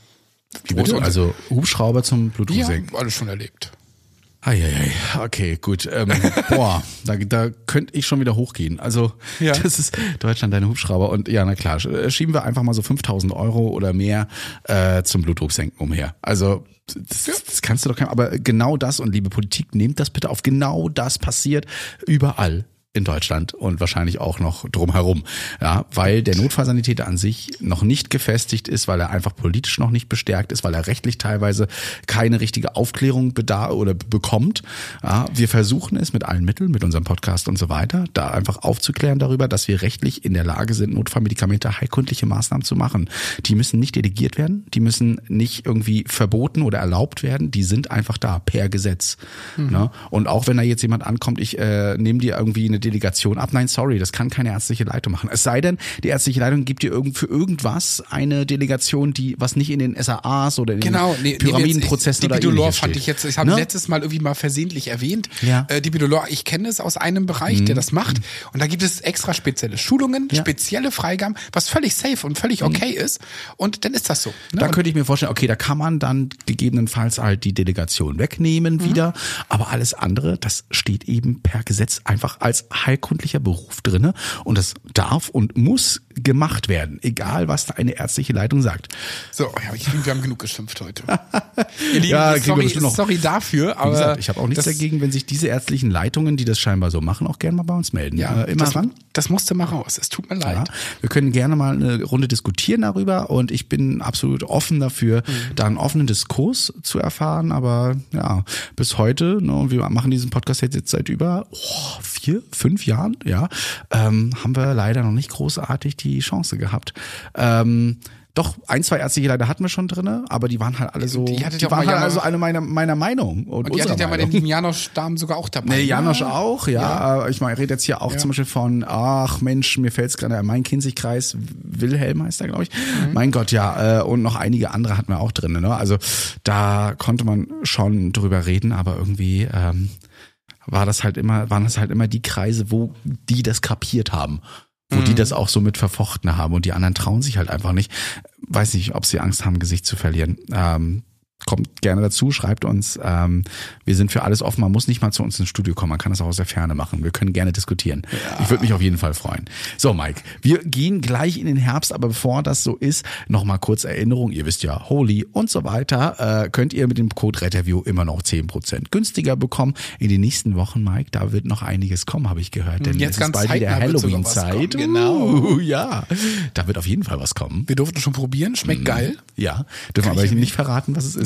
Wie bitte? Also Hubschrauber zum Blutdrucksenken? Ja, alles schon erlebt. Eieiei, okay, gut. Ähm, boah, da, da könnte ich schon wieder hochgehen. Also ja. Das ist Deutschland, deine Hubschrauber. Und ja, na klar, schieben wir einfach mal so fünftausend Euro oder mehr äh, zum Blutdrucksenken umher. Also das, ja. das kannst du doch kein, aber genau das, und liebe Politik, nehmt das bitte auf, genau das passiert überall in Deutschland und wahrscheinlich auch noch drumherum, ja, weil der Notfallsanitäter an sich noch nicht gefestigt ist, weil er einfach politisch noch nicht bestärkt ist, weil er rechtlich teilweise keine richtige Aufklärung bedarf oder bekommt. Ja, wir versuchen es mit allen Mitteln, mit unserem Podcast und so weiter, da einfach aufzuklären darüber, dass wir rechtlich in der Lage sind, Notfallmedikamente heilkundliche Maßnahmen zu machen. Die müssen nicht delegiert werden, die müssen nicht irgendwie verboten oder erlaubt werden, die sind einfach da per Gesetz. Mhm. Ja, und auch wenn da jetzt jemand ankommt, ich äh, nehme dir irgendwie eine Delegation ab. Nein, sorry, das kann keine ärztliche Leitung machen. Es sei denn, die ärztliche Leitung gibt dir irgend, für irgendwas eine Delegation, die was nicht in den S A As oder in genau, den nee, Pyramidenprozessen nee, oder Dipidolor ähnliches fand steht. ich jetzt, ich habe ne? letztes Mal irgendwie mal versehentlich erwähnt. Ja. Äh, Dipidolor, ich kenne es aus einem Bereich, mhm. der das macht. Und da gibt es extra spezielle Schulungen, ja. spezielle Freigaben, was völlig safe und völlig okay mhm. ist. Und dann ist das so. Ne? Da könnte ich mir vorstellen, okay, da kann man dann gegebenenfalls halt die Delegation wegnehmen mhm. wieder. Aber alles andere, das steht eben per Gesetz einfach als heilkundlicher Beruf drinne, und das darf und muss gemacht werden, egal was da eine ärztliche Leitung sagt. So, ja, ich finde, wir haben genug geschimpft heute. Ihr Lieben, ja, sorry, sorry dafür, aber gesagt, ich habe auch nichts dagegen, wenn sich diese ärztlichen Leitungen, die das scheinbar so machen, auch gerne mal bei uns melden. Ja, äh, immer das, ran. Das musste mal raus. Es tut mir leid. Ja, wir können gerne mal eine Runde diskutieren darüber, und ich bin absolut offen dafür, mhm. da einen offenen Diskurs zu erfahren. Aber ja, bis heute, ne, und wir machen diesen Podcast jetzt seit über oh, vier, fünf Jahren, ja, ähm, haben wir leider noch nicht großartig die Chance gehabt. Ähm, Doch, ein, zwei ärztliche Leiter hatten wir schon drinne, aber die waren halt alle so, die, die waren halt also eine meiner, meiner Meinung. Und, und die hattet ja mal den lieben Janosch Dahm sogar auch dabei. Nee, Janosch ja. auch, ja. ja. Ich meine, ich rede jetzt hier auch ja. zum Beispiel von, ach Mensch, mir fällt's gerade, mein Kinzigkreis, Wilhelm heißt der, glaube ich. Mhm. Mein Gott, ja. Und noch einige andere hatten wir auch drinne. Ne? Also da konnte man schon drüber reden, aber irgendwie ähm, war das halt immer, waren das halt immer die Kreise, wo die das kapiert haben. Wo mhm. die das auch so mit verfochten haben, und die anderen trauen sich halt einfach nicht. Weiß nicht, ob sie Angst haben, Gesicht zu verlieren. Ähm, kommt gerne dazu, schreibt uns. Ähm, wir sind für alles offen. Man muss nicht mal zu uns ins Studio kommen. Man kann das auch aus der Ferne machen. Wir können gerne diskutieren. Ja. Ich würde mich auf jeden Fall freuen. So, Mike, wir gehen gleich in den Herbst, aber bevor das so ist, nochmal kurz Erinnerung. Ihr wisst ja, Holy und so weiter, äh, könnt ihr mit dem Code RETTERVIEW immer noch zehn Prozent günstiger bekommen. In den nächsten Wochen, Mike, da wird noch einiges kommen, habe ich gehört. Denn jetzt es ist bald wieder Halloween-Zeit. Genau. Uh, ja, da wird auf jeden Fall was kommen. Wir durften schon probieren. Schmeckt mhm. geil. Ja, dürfen aber nicht verraten, was es ist.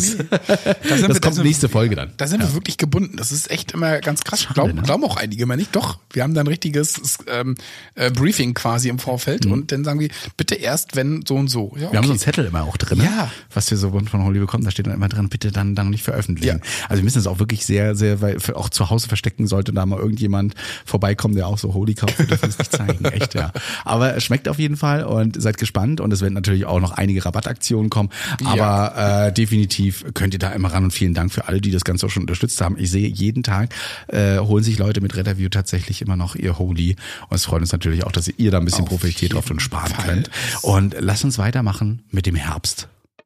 das, Da sind das wir, kommt da sind, nächste Folge dann. Da sind ja. wir wirklich gebunden. Das ist echt immer ganz krass. Schade, Glauben ne? glauben auch einige immer nicht. Doch, wir haben da ein richtiges ähm, äh, Briefing quasi im Vorfeld mhm. und dann sagen wir, bitte erst, wenn so und so. Ja, okay. Wir haben so einen Zettel immer auch drin, ja. was wir so von Holly bekommen. Da steht dann immer dran, bitte dann, dann nicht veröffentlichen. Ja. Also wir müssen es auch wirklich sehr, sehr, weil auch zu Hause verstecken, sollte da mal irgendjemand vorbeikommen, der auch so Holy kauft, wir dürfen es nicht zeigen. Echt, ja. Aber es schmeckt auf jeden Fall und seid gespannt und es werden natürlich auch noch einige Rabattaktionen kommen. Aber ja. äh, definitiv könnt ihr da immer ran und vielen Dank für alle, die das Ganze auch schon unterstützt haben. Ich sehe jeden Tag, äh, holen sich Leute mit Retterview tatsächlich immer noch ihr Holy. Und es freut uns natürlich auch, dass ihr da ein bisschen auf profitiert habt und sparen Fall. könnt. Und lasst uns weitermachen mit dem Herbst.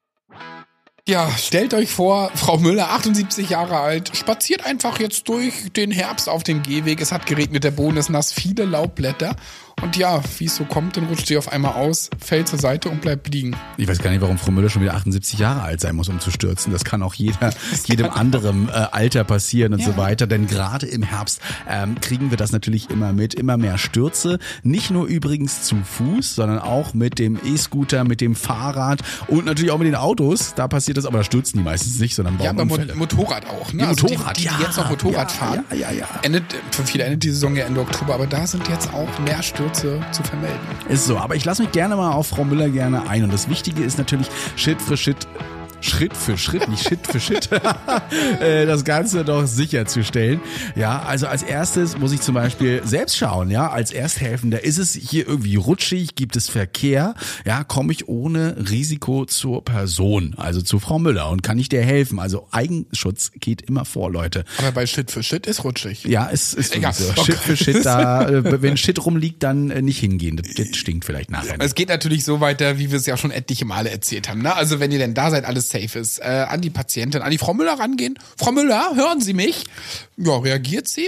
Ja, stellt euch vor, Frau Müller, achtundsiebzig Jahre alt, spaziert einfach jetzt durch den Herbst auf dem Gehweg. Es hat geregnet, der Boden ist nass, viele Laubblätter. Und ja, wie es so kommt, dann rutscht sie auf einmal aus, fällt zur Seite und bleibt liegen. Ich weiß gar nicht, warum Frau Müller schon wieder achtundsiebzig Jahre alt sein muss, um zu stürzen. Das kann auch jeder, jedem anderen äh, Alter passieren und ja. so weiter. Denn gerade im Herbst ähm, kriegen wir das natürlich immer mit. Immer mehr Stürze. Nicht nur übrigens zu Fuß, sondern auch mit dem E-Scooter, mit dem Fahrrad und natürlich auch mit den Autos. Da passiert das, aber da stürzen die meistens nicht, sondern bauen Ja, aber Unfälle. Motorrad auch. Ne? Ja, also Motorrad, die, die, die ja, jetzt noch Motorrad ja, fahren. Ja, ja, ja. Endet, für viele endet die Saison ja Ende Oktober, aber da sind jetzt auch mehr Stürze zu vermelden. Ist so, aber ich lasse mich gerne mal auf Frau Müller gerne ein. Und das Wichtige ist natürlich Schritt für Schritt, Schritt für Schritt, nicht Schritt für Schritt, das Ganze doch sicherzustellen. Ja, also als erstes muss ich zum Beispiel selbst schauen, ja, als Ersthelfender, ist es hier irgendwie rutschig, gibt es Verkehr, ja, komme ich ohne Risiko zur Person, also zu Frau Müller und kann ich dir helfen? Also Eigenschutz geht immer vor, Leute. Aber bei Schritt für Schritt ist rutschig. Ja, es ist Egal. so. Okay. Schritt für Schritt, da, wenn Shit rumliegt, dann nicht hingehen. Das, das stinkt vielleicht nachher. Es geht natürlich so weiter, wie wir es ja schon etliche Male erzählt haben. Ne? Also wenn ihr denn da seid, alles safe ist, äh, an die Patientin, an die Frau Müller rangehen. Frau Müller, hören Sie mich? Ja, reagiert sie.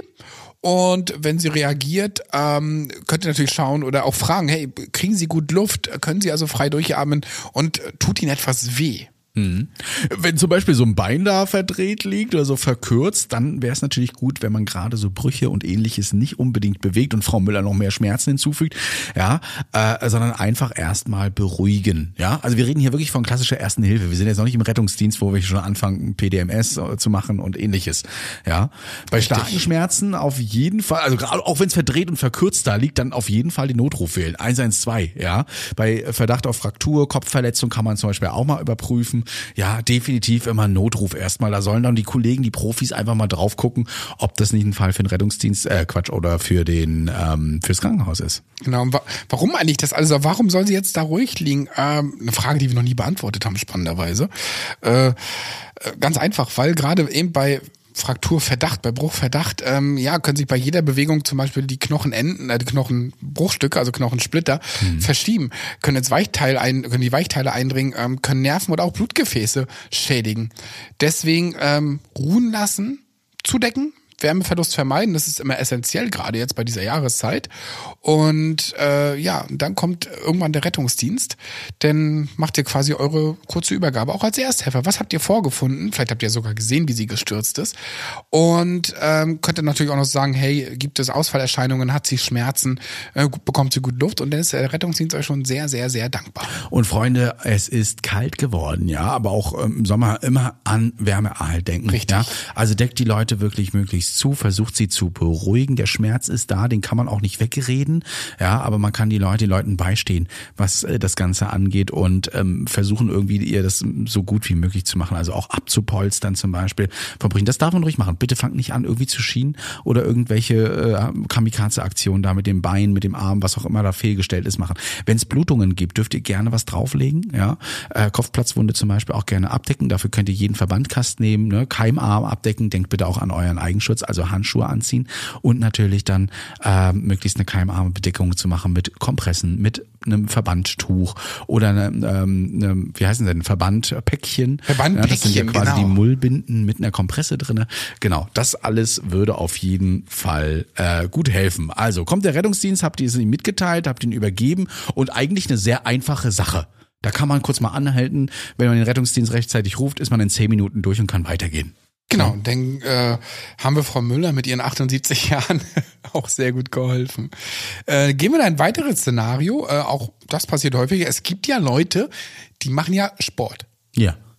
Und wenn sie reagiert, ähm, könnt ihr natürlich schauen oder auch fragen, hey, kriegen Sie gut Luft? Können Sie also frei durchatmen? Und äh, tut Ihnen etwas weh? Mhm. Wenn zum Beispiel so ein Bein da verdreht liegt oder so verkürzt, dann wäre es natürlich gut, wenn man gerade so Brüche und Ähnliches nicht unbedingt bewegt und Frau Müller noch mehr Schmerzen hinzufügt, ja, äh, sondern einfach erstmal beruhigen, ja. Also wir reden hier wirklich von klassischer Ersten Hilfe. Wir sind jetzt noch nicht im Rettungsdienst, wo wir schon anfangen, P D M S zu machen und Ähnliches, ja. Bei starken Schmerzen auf jeden Fall, also gerade auch wenn es verdreht und verkürzt da liegt, dann auf jeden Fall den Notruf wählen, eins eins zwei, ja. Bei Verdacht auf Fraktur, Kopfverletzung kann man zum Beispiel auch mal überprüfen. Ja, definitiv immer Notruf erstmal. Da sollen dann die Kollegen, die Profis einfach mal drauf gucken, ob das nicht ein Fall für den Rettungsdienst, äh Quatsch, oder für den ähm, fürs Krankenhaus ist. Genau. Und wa- warum eigentlich das? Also warum soll sie jetzt da ruhig liegen? Ähm, eine Frage, die wir noch nie beantwortet haben, spannenderweise. Äh, ganz einfach, weil gerade eben bei Frakturverdacht, bei Bruchverdacht, ähm, ja, können sich bei jeder Bewegung zum Beispiel die Knochenenden, äh, die Knochenbruchstücke, also Knochensplitter, mhm. verschieben, können jetzt Weichteile ein, können die Weichteile eindringen, ähm, können Nerven oder auch Blutgefäße schädigen. Deswegen ähm, ruhen lassen, zudecken, Wärmeverlust vermeiden, das ist immer essentiell, gerade jetzt bei dieser Jahreszeit. Und äh, ja, dann kommt irgendwann der Rettungsdienst, denn macht ihr quasi eure kurze Übergabe, auch als Ersthelfer. Was habt ihr vorgefunden? Vielleicht habt ihr sogar gesehen, wie sie gestürzt ist. Und ähm, könnt ihr natürlich auch noch sagen, hey, gibt es Ausfallerscheinungen, hat sie Schmerzen, äh, bekommt sie gut Luft? Und dann ist der Rettungsdienst euch schon sehr, sehr, sehr dankbar. Und Freunde, es ist kalt geworden, ja, aber auch im Sommer immer an Wärmeerhalt denken. Richtig. Ja? Also deckt die Leute wirklich möglichst zu, versucht sie zu beruhigen. Der Schmerz ist da, den kann man auch nicht wegreden, ja, aber man kann die Leute, den Leuten beistehen, was äh, das Ganze angeht und ähm, versuchen irgendwie ihr das so gut wie möglich zu machen, also auch abzupolstern zum Beispiel, verbrechen. Das darf man ruhig machen. Bitte fangt nicht an, irgendwie zu schienen oder irgendwelche äh, Kamikaze-Aktionen da mit dem Bein, mit dem Arm, was auch immer da fehlgestellt ist, machen. Wenn es Blutungen gibt, dürft ihr gerne was drauflegen, ja, äh, Kopfplatzwunde zum Beispiel auch gerne abdecken. Dafür könnt ihr jeden Verbandkast nehmen, ne? Keimarm abdecken. Denkt bitte auch an euren Eigenschutz, also Handschuhe anziehen und natürlich dann äh, möglichst eine keimarme Bedeckung zu machen mit Kompressen, mit einem Verbandtuch oder eine, ähm, eine wie heißen denn, Verbandpäckchen. Verbandpäckchen, ja, das sind ja quasi genau. die Mullbinden mit einer Kompresse drinne. Genau, das alles würde auf jeden Fall äh, gut helfen. Also kommt der Rettungsdienst, habt ihr es ihm mitgeteilt, habt ihn übergeben und eigentlich eine sehr einfache Sache. Da kann man kurz mal anhalten, wenn man den Rettungsdienst rechtzeitig ruft, ist man in zehn Minuten durch und kann weitergehen. Genau, dann äh, haben wir Frau Müller mit ihren achtundsiebzig Jahren auch sehr gut geholfen. Äh, gehen wir in ein weiteres Szenario, äh, auch das passiert häufiger. Es gibt ja Leute, die machen ja Sport. Ja.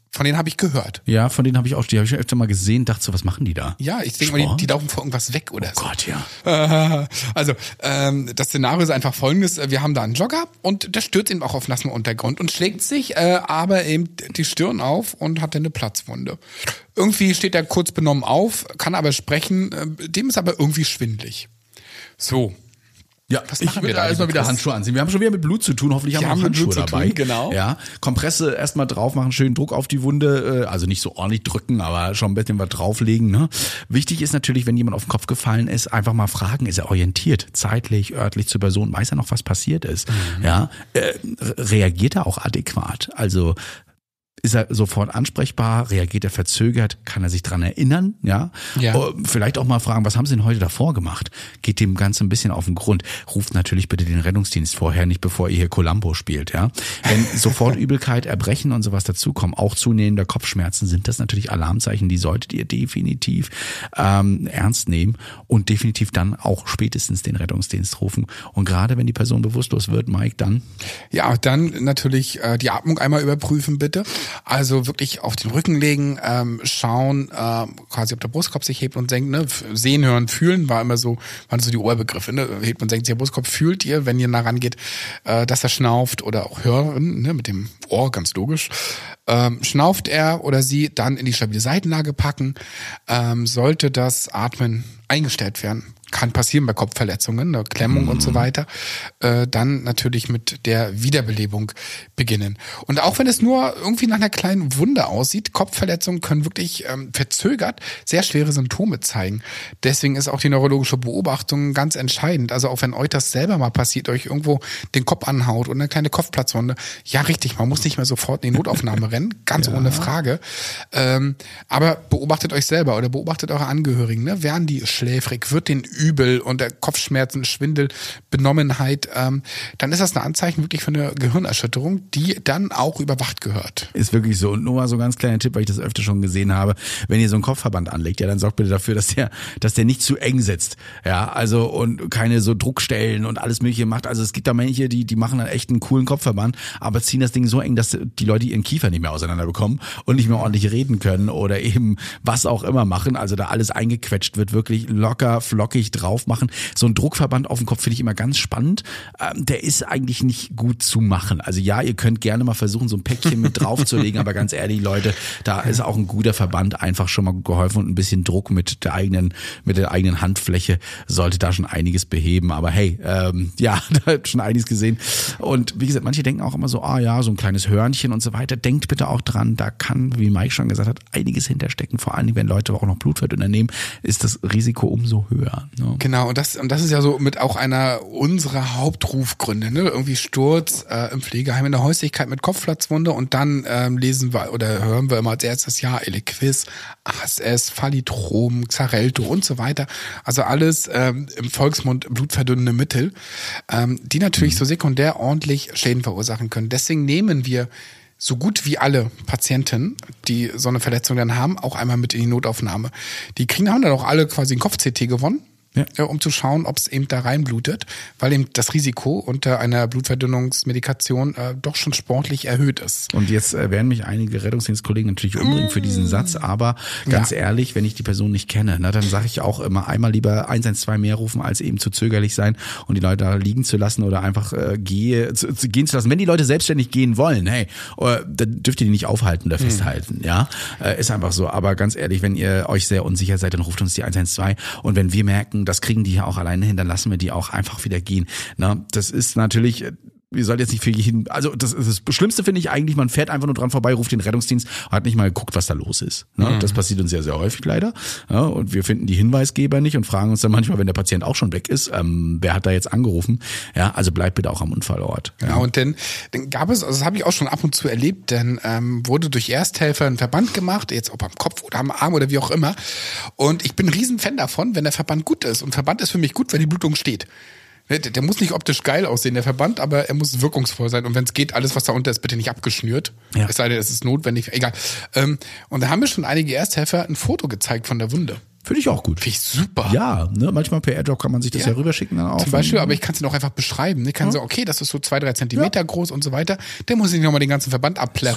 Von denen habe ich gehört. Ja, von denen habe ich auch, die habe ich schon öfter mal gesehen, dachte so, was machen die da? Ja, ich denke mal, die, die laufen vor irgendwas weg oder oh so. Gott, ja. Also, ähm, das Szenario ist einfach folgendes. Wir haben da einen Jogger und der stürzt eben auch auf nassem Untergrund und schlägt sich äh, aber eben die Stirn auf und hat dann eine Platzwunde. Irgendwie steht er kurz benommen auf, kann aber sprechen, äh, dem ist aber irgendwie schwindelig. So. Ja, Was ich machen wir würde da, erstmal lieber wieder Chris? Handschuhe anziehen. Wir haben schon wieder mit Blut zu tun. Hoffentlich haben wir haben auch mit Handschuhe Blut zu dabei. tun, genau. Ja, Kompresse erstmal drauf machen, schön Druck auf die Wunde, äh, also nicht so ordentlich drücken, aber schon ein bisschen was drauflegen. Ne? Wichtig ist natürlich, wenn jemand auf den Kopf gefallen ist, einfach mal fragen, ist er orientiert, zeitlich, örtlich zur Person, weiß er noch, was passiert ist? Mhm. Ja, äh, reagiert er auch adäquat? Also ist er sofort ansprechbar? Reagiert er verzögert? Kann er sich dran erinnern? Ja. ja. Vielleicht auch mal fragen, was haben Sie denn heute davor gemacht? Geht dem Ganze ein bisschen auf den Grund. Ruft natürlich bitte den Rettungsdienst vorher, nicht bevor ihr hier Columbo spielt. Ja. Wenn sofort Übelkeit, Erbrechen und sowas dazukommen, auch zunehmender Kopfschmerzen, sind das natürlich Alarmzeichen, die solltet ihr definitiv ähm, ernst nehmen und definitiv dann auch spätestens den Rettungsdienst rufen. Und gerade wenn die Person bewusstlos wird, Mike, dann? Ja, dann natürlich äh, die Atmung einmal überprüfen, bitte. Also wirklich auf den Rücken legen, ähm, schauen, äh, quasi ob der Brustkorb sich hebt und senkt, ne? Sehen, hören, fühlen war immer so, waren so die Ohrbegriffe, ne? Hebt und senkt sich der Brustkorb, fühlt ihr, wenn ihr nah rangeht, äh, dass er schnauft oder auch hören, ne? Mit dem Ohr, ganz logisch. Ähm, schnauft er oder sie, dann in die stabile Seitenlage packen, ähm, sollte das Atmen eingestellt werden. Kann passieren bei Kopfverletzungen, eine Klemmung mhm. und so weiter. Äh, dann natürlich mit der Wiederbelebung beginnen. Und auch wenn es nur irgendwie nach einer kleinen Wunde aussieht, Kopfverletzungen können wirklich ähm, verzögert sehr schwere Symptome zeigen. Deswegen ist auch die neurologische Beobachtung ganz entscheidend. Also auch wenn euch das selber mal passiert, euch irgendwo den Kopf anhaut und eine kleine Kopfplatzwunde, ja richtig, man muss nicht mehr sofort in die Notaufnahme rennen, ganz ja. ohne Frage. Ähm, aber beobachtet euch selber oder beobachtet eure Angehörigen. Ne? Werden die schläfrig, wird den Übel und der Kopfschmerzen, Schwindel, Benommenheit, ähm, dann ist das ein Anzeichen wirklich für eine Gehirnerschütterung, die dann auch überwacht gehört. Ist wirklich so. Und nur mal so ein ganz kleiner Tipp, weil ich das öfter schon gesehen habe. Wenn ihr so einen Kopfverband anlegt, ja, dann sorgt bitte dafür, dass der, dass der nicht zu eng sitzt. Ja, also und keine so Druckstellen und alles Mögliche macht. Also es gibt da manche, die, die machen dann echt einen coolen Kopfverband, aber ziehen das Ding so eng, dass die Leute ihren Kiefer nicht mehr auseinander bekommen und nicht mehr ordentlich reden können oder eben was auch immer machen. Also da alles eingequetscht wird, wirklich locker, flockig drauf machen. So ein Druckverband auf dem Kopf finde ich immer ganz spannend. Ähm, der ist eigentlich nicht gut zu machen. Also ja, ihr könnt gerne mal versuchen, so ein Päckchen mit draufzulegen, aber ganz ehrlich, Leute, da ist auch ein guter Verband einfach schon mal geholfen und ein bisschen Druck mit der eigenen, mit der eigenen Handfläche sollte da schon einiges beheben. Aber hey, ähm, ja, da habt schon einiges gesehen. Und wie gesagt, manche denken auch immer so, ah ja, so ein kleines Hörnchen und so weiter. Denkt bitte auch dran, da kann, wie Mike schon gesagt hat, einiges hinterstecken. Vor allem, wenn Leute auch noch Blutverdünner nehmen, ist das Risiko umso höher. Ne? Genau, und das, und das ist ja so mit auch einer unserer Hauptrufgründe, ne? Irgendwie Sturz äh, im Pflegeheim in der Häuslichkeit mit Kopfplatzwunde und dann ähm, lesen wir oder hören wir immer als erstes ja Eliquis, A S S, Phalitrom, Xarelto und so weiter. Also alles ähm, im Volksmund blutverdünnende Mittel, ähm, die natürlich so sekundär ordentlich Schäden verursachen können. Deswegen nehmen wir so gut wie alle Patienten, die so eine Verletzung dann haben, auch einmal mit in die Notaufnahme. Die kriegen, haben dann auch alle quasi ein Kopf-C T gewonnen. Ja. Um zu schauen, ob es eben da reinblutet, weil eben das Risiko unter einer Blutverdünnungsmedikation äh, doch schon sportlich erhöht ist. Und jetzt äh, werden mich einige Rettungsdienstkollegen natürlich umbringen für diesen Satz, aber ganz ja. ehrlich, wenn ich die Person nicht kenne, na, dann sage ich auch immer einmal lieber eins eins zwei mehr rufen, als eben zu zögerlich sein und die Leute da liegen zu lassen oder einfach äh, gehe, zu, zu gehen zu lassen. Wenn die Leute selbstständig gehen wollen, hey, äh, dann dürft ihr die nicht aufhalten oder festhalten, hm. ja, äh, ist einfach so. Aber ganz ehrlich, wenn ihr euch sehr unsicher seid, dann ruft uns die eins eins zwei und wenn wir merken, das kriegen die ja auch alleine hin, dann lassen wir die auch einfach wieder gehen. Na, das ist natürlich, wir sollten jetzt nicht für jeden, also das ist das Schlimmste finde ich eigentlich, man fährt einfach nur dran vorbei, ruft den Rettungsdienst, hat nicht mal geguckt, was da los ist. Ne? Mhm. Das passiert uns sehr, sehr häufig leider. Ja, und wir finden die Hinweisgeber nicht und fragen uns dann manchmal, wenn der Patient auch schon weg ist, ähm, wer hat da jetzt angerufen? Ja, also bleibt bitte auch am Unfallort. Ja, ja und dann, dann gab es, also das habe ich auch schon ab und zu erlebt, dann ähm, wurde durch Ersthelfer ein Verband gemacht, jetzt ob am Kopf oder am Arm oder wie auch immer. Und ich bin ein Riesenfan davon, wenn der Verband gut ist. Und Verband ist für mich gut, wenn die Blutung steht. Der, der muss nicht optisch geil aussehen, der Verband, aber er muss wirkungsvoll sein. Und wenn es geht, alles, was da unter ist, bitte nicht abgeschnürt. Ja. Es sei denn, es ist notwendig. Egal. Ähm, und da haben mir schon einige Ersthelfer ein Foto gezeigt von der Wunde. Finde ich auch gut. Finde ich super. Ja, ne, manchmal per AirDrop kann man sich das ja, ja rüberschicken dann auch. Zum Beispiel, aber ich kann es ihnen auch einfach beschreiben. Ich kann ja. sagen, okay, das ist so zwei, drei Zentimeter ja. groß und so weiter. Der muss ich nochmal den ganzen Verband abplärren. Super.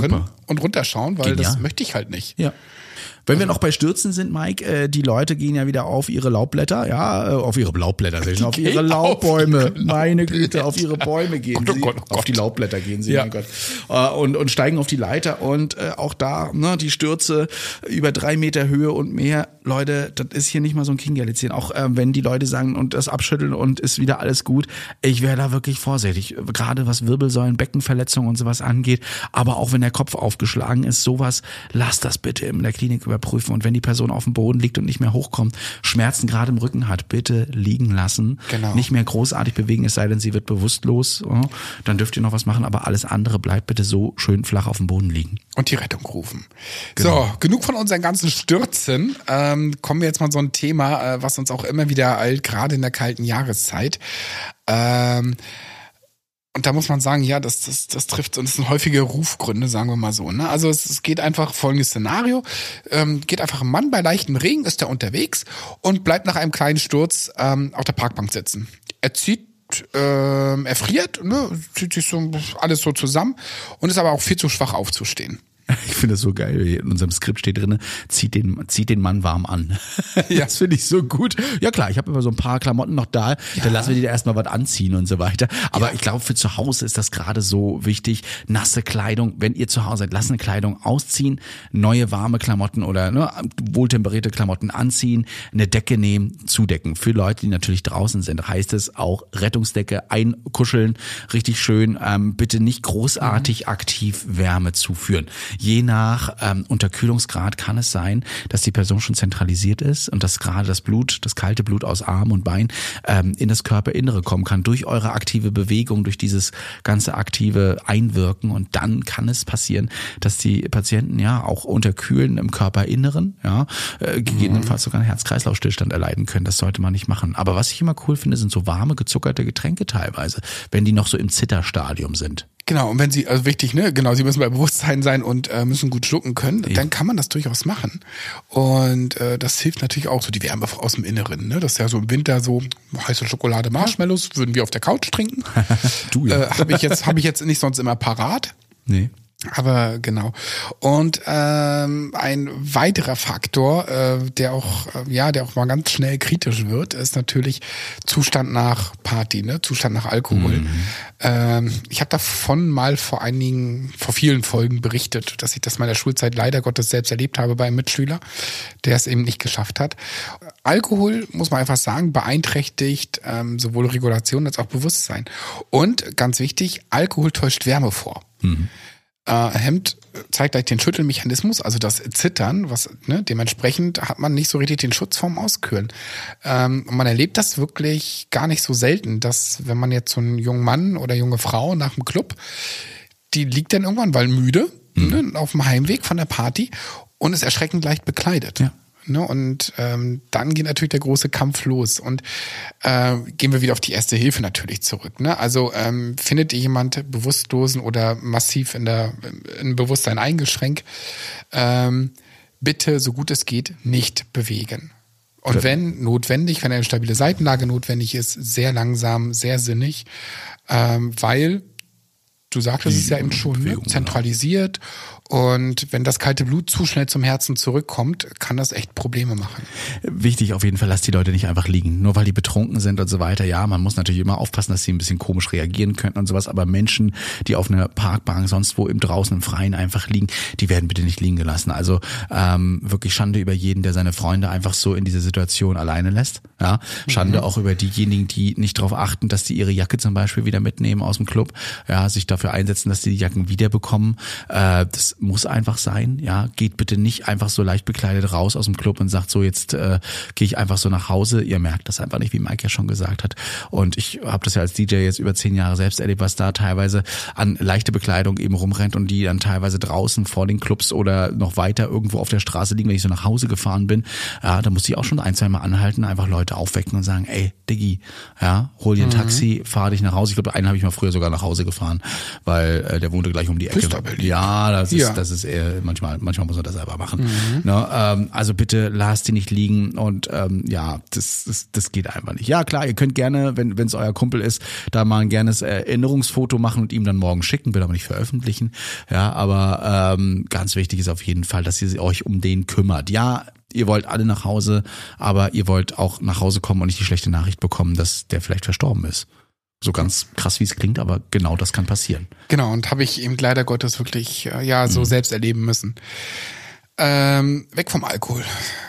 und runterschauen, weil Genial. das möchte ich halt nicht. Ja. Wenn wir noch bei Stürzen sind, Mike, äh, die Leute gehen ja wieder auf ihre Laubblätter, ja, äh, auf ihre Laubblätter, die auf ihre Laubbäume, meine Güte, auf ihre Bäume gehen Gott, oh sie, Gott, oh auf Gott. die Laubblätter gehen sie, Ja. mein Gott, äh, und, und steigen auf die Leiter und äh, auch da, ne, die Stürze über drei Meter Höhe und mehr, Leute, das ist hier nicht mal so ein Kinderlitzchen, auch äh, wenn die Leute sagen und das abschütteln und ist wieder alles gut, ich wäre da wirklich vorsichtig, gerade was Wirbelsäulen, Beckenverletzungen und sowas angeht, aber auch wenn der Kopf aufgeschlagen ist, sowas, lasst das bitte in der Klinik überprüfen und wenn die Person auf dem Boden liegt und nicht mehr hochkommt, Schmerzen gerade im Rücken hat, bitte liegen lassen, Genau. nicht mehr großartig bewegen, es sei denn, sie wird bewusstlos, ja, dann dürft ihr noch was machen, aber alles andere bleibt bitte so schön flach auf dem Boden liegen. Und die Rettung rufen. Genau. So, genug von unseren ganzen Stürzen. Ähm, kommen wir jetzt mal so ein Thema, äh, was uns auch immer wieder eilt, gerade in der kalten Jahreszeit. Ähm, und da muss man sagen, ja, das, das, das trifft, und das sind häufige Rufgründe, sagen wir mal so. Ne? Also es, es geht einfach folgendes Szenario, ähm, geht einfach ein Mann bei leichtem Regen, ist er unterwegs und bleibt nach einem kleinen Sturz ähm, auf der Parkbank sitzen. Er zieht ähm, er friert, ne, zieht sich so alles so zusammen und ist aber auch viel zu schwach aufzustehen. Ich finde das so geil. In unserem Skript steht drin, zieht den, zieht den Mann warm an. Ja. Das finde ich so gut. Ja klar, ich habe immer so ein paar Klamotten noch da. Ja. Dann lassen wir die da erstmal was anziehen und so weiter. Aber ja. Ich glaube, für zu Hause ist das gerade so wichtig. Nasse Kleidung, wenn ihr zu Hause seid, lasst eine Kleidung ausziehen, neue warme Klamotten oder ne, wohltemperierte Klamotten anziehen, eine Decke nehmen, zudecken. Für Leute, die natürlich draußen sind, heißt es auch Rettungsdecke einkuscheln, richtig schön. Ähm, bitte nicht großartig mhm. aktiv Wärme zuführen. Je nach ähm, Unterkühlungsgrad kann es sein, dass die Person schon zentralisiert ist und dass gerade das Blut, das kalte Blut aus Arm und Bein ähm, in das Körperinnere kommen kann durch eure aktive Bewegung, durch dieses ganze aktive Einwirken und dann kann es passieren, dass die Patienten ja auch unterkühlen im Körperinneren, ja, äh, gegebenenfalls sogar einen Herz-Kreislauf-Stillstand erleiden können. Das sollte man nicht machen. Aber was ich immer cool finde, sind so warme, gezuckerte Getränke teilweise, wenn die noch so im Zitterstadium sind. Genau, und wenn sie, also wichtig, ne, genau, sie müssen bei Bewusstsein sein und äh, müssen gut schlucken können, ja. Dann kann man das durchaus machen. Und äh, das hilft natürlich auch so die Wärme aus dem Inneren, ne? Das ist ja so im Winter so heiße Schokolade, Marshmallows, würden wir auf der Couch trinken. Du ja. Äh, habe ich jetzt, habe ich jetzt nicht sonst immer parat. Nee. Aber genau. Und ähm, ein weiterer Faktor, äh, der auch, äh, ja, der auch mal ganz schnell kritisch wird, ist natürlich Zustand nach Party, ne? Zustand nach Alkohol. Mhm. Ähm, ich habe davon mal vor einigen, vor vielen Folgen berichtet, dass ich das mal in der Schulzeit leider Gottes selbst erlebt habe bei einem Mitschüler, der es eben nicht geschafft hat. Alkohol, muss man einfach sagen, beeinträchtigt ähm, sowohl Regulation als auch Bewusstsein. Und ganz wichtig, Alkohol täuscht Wärme vor. Mhm. Äh, hemmt zeigt gleich den Schüttelmechanismus, also das Zittern, was ne, dementsprechend hat man nicht so richtig den Schutz vorm Auskühlen. Ähm, und man erlebt das wirklich gar nicht so selten, dass wenn man jetzt so einen jungen Mann oder junge Frau nach dem Club, die liegt dann irgendwann, weil müde, mhm. ne, auf dem Heimweg von der Party und ist erschreckend leicht bekleidet. Ja. Ne, und ähm, dann geht natürlich der große Kampf los und äh, gehen wir wieder auf die Erste Hilfe natürlich zurück. Ne? Also ähm, findet ihr jemand bewusstlosen oder massiv in der in Bewusstsein eingeschränkt, ähm, bitte so gut es geht nicht bewegen. Und ja. wenn notwendig, wenn eine stabile Seitenlage notwendig ist, sehr langsam, sehr sinnig, ähm, weil du sagtest es ja eben schon, ne? Zentralisiert. Und wenn das kalte Blut zu schnell zum Herzen zurückkommt, kann das echt Probleme machen. Wichtig auf jeden Fall, lasst die Leute nicht einfach liegen, nur weil die betrunken sind und so weiter. Ja, man muss natürlich immer aufpassen, dass sie ein bisschen komisch reagieren könnten und sowas. Aber Menschen, die auf einer Parkbank sonst wo im draußen im Freien einfach liegen, die werden bitte nicht liegen gelassen. Also ähm, wirklich Schande über jeden, der seine Freunde einfach so in diese Situation alleine lässt. Ja, Schande mhm. auch über diejenigen, die nicht darauf achten, dass die ihre Jacke zum Beispiel wieder mitnehmen aus dem Club. Ja, sich dafür einsetzen, dass die die Jacken wiederbekommen. Äh, das muss einfach sein, ja, geht bitte nicht einfach so leicht bekleidet raus aus dem Club und sagt so, jetzt äh, gehe ich einfach so nach Hause. Ihr merkt das einfach nicht, wie Mike ja schon gesagt hat. Und ich habe das ja als D J jetzt über zehn Jahre selbst erlebt, was da teilweise an leichte Bekleidung eben rumrennt und die dann teilweise draußen vor den Clubs oder noch weiter irgendwo auf der Straße liegen, wenn ich so nach Hause gefahren bin. Ja, da muss ich auch schon ein, zwei Mal anhalten, einfach Leute aufwecken und sagen, ey, Diggi, ja, hol dir ein Taxi, mhm. fahr dich nach Hause. Ich glaube, einen habe ich mal früher sogar nach Hause gefahren, weil äh, der wohnte gleich um die Ecke. Ja, das ist, Ja. das ist eher, manchmal, manchmal muss man das selber machen. Mhm. Ne, ähm, also bitte lasst die nicht liegen und ähm, ja, das, das, das geht einfach nicht. Ja klar, ihr könnt gerne, wenn es euer Kumpel ist, da mal ein gernes Erinnerungsfoto machen und ihm dann morgen schicken, will aber nicht veröffentlichen. Ja, aber ähm, ganz wichtig ist auf jeden Fall, dass ihr euch um den kümmert. Ja, ihr wollt alle nach Hause, aber ihr wollt auch nach Hause kommen und nicht die schlechte Nachricht bekommen, dass der vielleicht verstorben ist. So ganz krass, wie es klingt, aber genau das kann passieren. Genau, und habe ich eben leider Gottes wirklich ja so mhm. selbst erleben müssen. Ähm, weg vom Alkohol.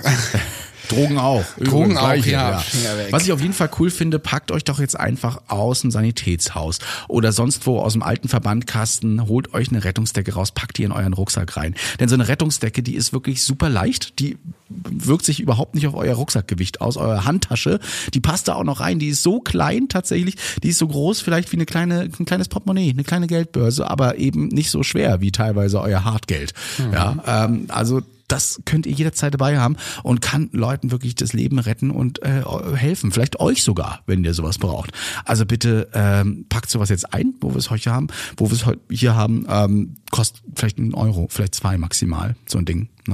Drogen auch. Drogen auch, Gleiche, ja. ja. Was ich auf jeden Fall cool finde, packt euch doch jetzt einfach aus dem Sanitätshaus oder sonst wo aus dem alten Verbandkasten, holt euch eine Rettungsdecke raus, packt die in euren Rucksack rein. Denn so eine Rettungsdecke, die ist wirklich super leicht, die wirkt sich überhaupt nicht auf euer Rucksackgewicht aus, eure Handtasche, die passt da auch noch rein, die ist so klein tatsächlich, die ist so groß vielleicht wie eine kleine, ein kleines Portemonnaie, eine kleine Geldbörse, aber eben nicht so schwer wie teilweise euer Hartgeld. Mhm. Ja, ähm, also das könnt ihr jederzeit dabei haben und kann Leuten wirklich das Leben retten und äh, helfen. Vielleicht euch sogar, wenn ihr sowas braucht. Also bitte ähm, packt sowas jetzt ein, wo wir es heute haben. Wo wir es heute hier haben, ähm, kostet vielleicht einen Euro, vielleicht zwei maximal, so ein Ding. Ne?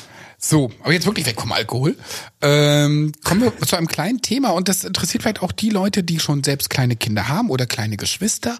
So, aber jetzt wirklich weg vom Alkohol. Ähm, kommen wir zu einem kleinen Thema und das interessiert vielleicht auch die Leute, die schon selbst kleine Kinder haben oder kleine Geschwister.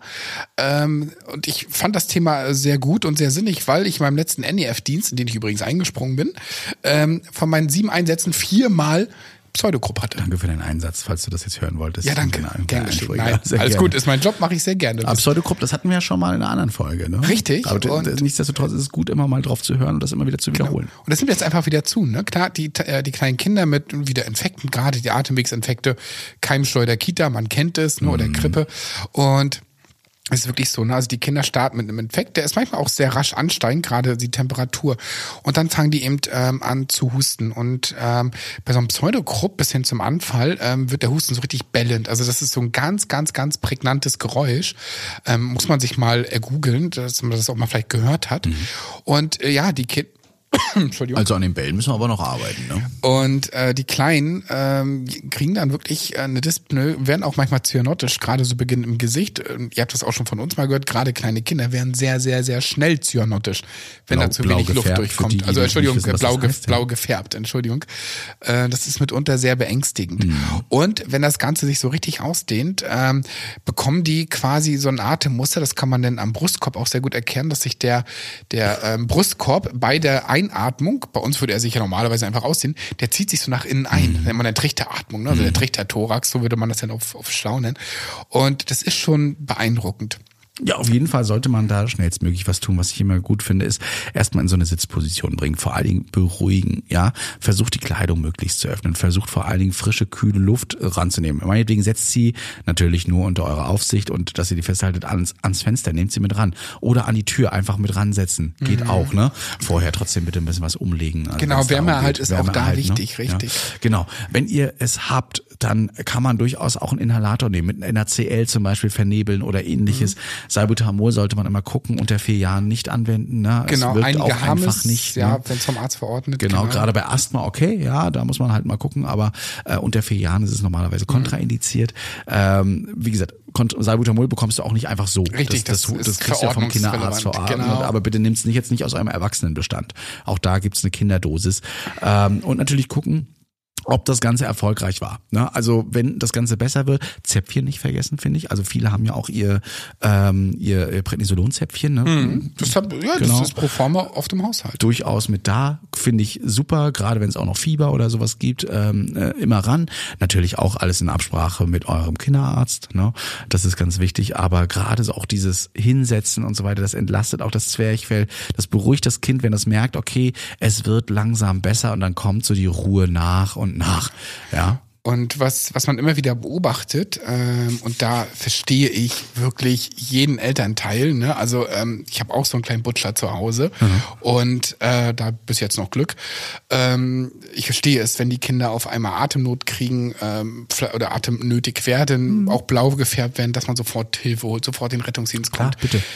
Ähm, und ich fand das Thema sehr gut und sehr sinnig, weil ich in meinem letzten N E F-Dienst, in den ich übrigens eingesprungen bin, ähm, von meinen sieben Einsätzen viermal Pseudogrupp hatte. Danke für deinen Einsatz, falls du das jetzt hören wolltest. Ja, danke. Genau, Gern geschehen. Nein, ja, alles gerne. gut, ist mein Job, mache ich sehr gerne. Aber Pseudogrupp, das hatten wir ja schon mal in einer anderen Folge. Ne? Richtig. Aber und nichtsdestotrotz ist es gut, immer mal drauf zu hören und das immer wieder zu wiederholen. Genau. Und das nimmt jetzt einfach wieder zu. Ne? Klar, die, die kleinen Kinder mit wieder Infekten, gerade die Atemwegsinfekte, Keimschleuder, Kita, man kennt es, ne? Oder Grippe. Und es ist wirklich so, ne? Also die Kinder starten mit einem Infekt, der ist manchmal auch sehr rasch ansteigend, gerade die Temperatur. Und dann fangen die eben ähm, an zu husten. Und ähm, bei so einem Pseudogrupp bis hin zum Anfall ähm, wird der Husten so richtig bellend. Also das ist so ein ganz, ganz, ganz prägnantes Geräusch. Ähm, muss man sich mal ergoogeln, dass man das auch mal vielleicht gehört hat. Mhm. Und äh, ja, die Kinder, Entschuldigung. Also an den Bällen müssen wir aber noch arbeiten. Ne? Und äh, die Kleinen ähm, kriegen dann wirklich äh, eine Dyspnoe, werden auch manchmal zyanotisch, gerade so Beginn im Gesicht. Ähm, ihr habt das auch schon von uns mal gehört, gerade kleine Kinder werden sehr, sehr, sehr schnell zyanotisch, wenn blau, da zu wenig Luft durchkommt. Die, also Entschuldigung, wissen, blau, heißt, blau ja. gefärbt, Entschuldigung. Äh, das ist mitunter sehr beängstigend. Mhm. Und wenn das Ganze sich so richtig ausdehnt, ähm, bekommen die quasi so ein Atemmuster, das kann man dann am Brustkorb auch sehr gut erkennen, dass sich der, der ähm, Brustkorb bei der Einatmung, bei uns würde er sich ja normalerweise einfach ausziehen, der zieht sich so nach innen ein, mhm. nennt man eine Trichteratmung, ne? Also der Trichterthorax, so würde man das dann auf, auf Schlau nennen. Und das ist schon beeindruckend. Ja, auf jeden Fall sollte man da schnellstmöglich was tun. Was ich immer gut finde, ist erstmal in so eine Sitzposition bringen, vor allen Dingen beruhigen, ja. Versucht die Kleidung möglichst zu öffnen, versucht vor allen Dingen frische, kühle Luft ranzunehmen. Meinetwegen setzt sie natürlich nur unter eurer Aufsicht und dass ihr die festhaltet ans, ans Fenster, nehmt sie mit ran. Oder an die Tür einfach mit ransetzen. Geht mhm. auch, ne? Vorher trotzdem bitte ein bisschen was umlegen. Also genau, Wärmeerhalt ist auch da halt, wichtig, ne? richtig. Ja. Genau. Wenn ihr es habt, dann kann man durchaus auch einen Inhalator nehmen, mit einem N A C L zum Beispiel vernebeln oder ähnliches. Mhm. Salbutamol sollte man immer gucken, unter vier Jahren nicht anwenden. Ne? Genau, es wirkt einige auch haben einfach es, nicht. ja, ne? wenn es vom Arzt verordnet. Genau, genau, gerade bei Asthma, okay, ja, da muss man halt mal gucken, aber äh, unter vier Jahren ist es normalerweise kontraindiziert. Mhm. Ähm, wie gesagt, Salbutamol bekommst du auch nicht einfach so. Richtig, das, das, das, das kriegst du ja vom Kinderarzt verordnet, genau. Aber bitte nimmst nicht jetzt nicht aus eurem Erwachsenenbestand. Auch da gibt's eine Kinderdosis. Ähm, und natürlich gucken, ob das Ganze erfolgreich war. Ne? Also wenn das Ganze besser wird, Zäpfchen nicht vergessen, finde ich. Also viele haben ja auch ihr ähm, ihr, ihr Prednisolon-Zäpfchen. Ne? Mhm. Das, hab, ja, genau. das ist pro forma auf dem Haushalt. Durchaus mit da, finde ich super, gerade wenn es auch noch Fieber oder sowas gibt, ähm, äh, immer ran. Natürlich auch alles in Absprache mit eurem Kinderarzt. Ne? Das ist ganz wichtig, aber gerade so auch dieses Hinsetzen und so weiter, das entlastet auch das Zwerchfell, das beruhigt das Kind, wenn es merkt, okay, es wird langsam besser und dann kommt so die Ruhe nach und nach, ja. Und was was man immer wieder beobachtet, ähm, und da verstehe ich wirklich jeden Elternteil, ne? Also ähm, ich habe auch so einen kleinen Butcher zu Hause mhm. und äh, da bis jetzt noch Glück. Ähm, ich verstehe es, wenn die Kinder auf einmal Atemnot kriegen ähm, oder atemnötig werden, mhm. auch blau gefärbt werden, dass man sofort Hilfe holt, sofort den Rettungsdienst kommt. Klar, bitte.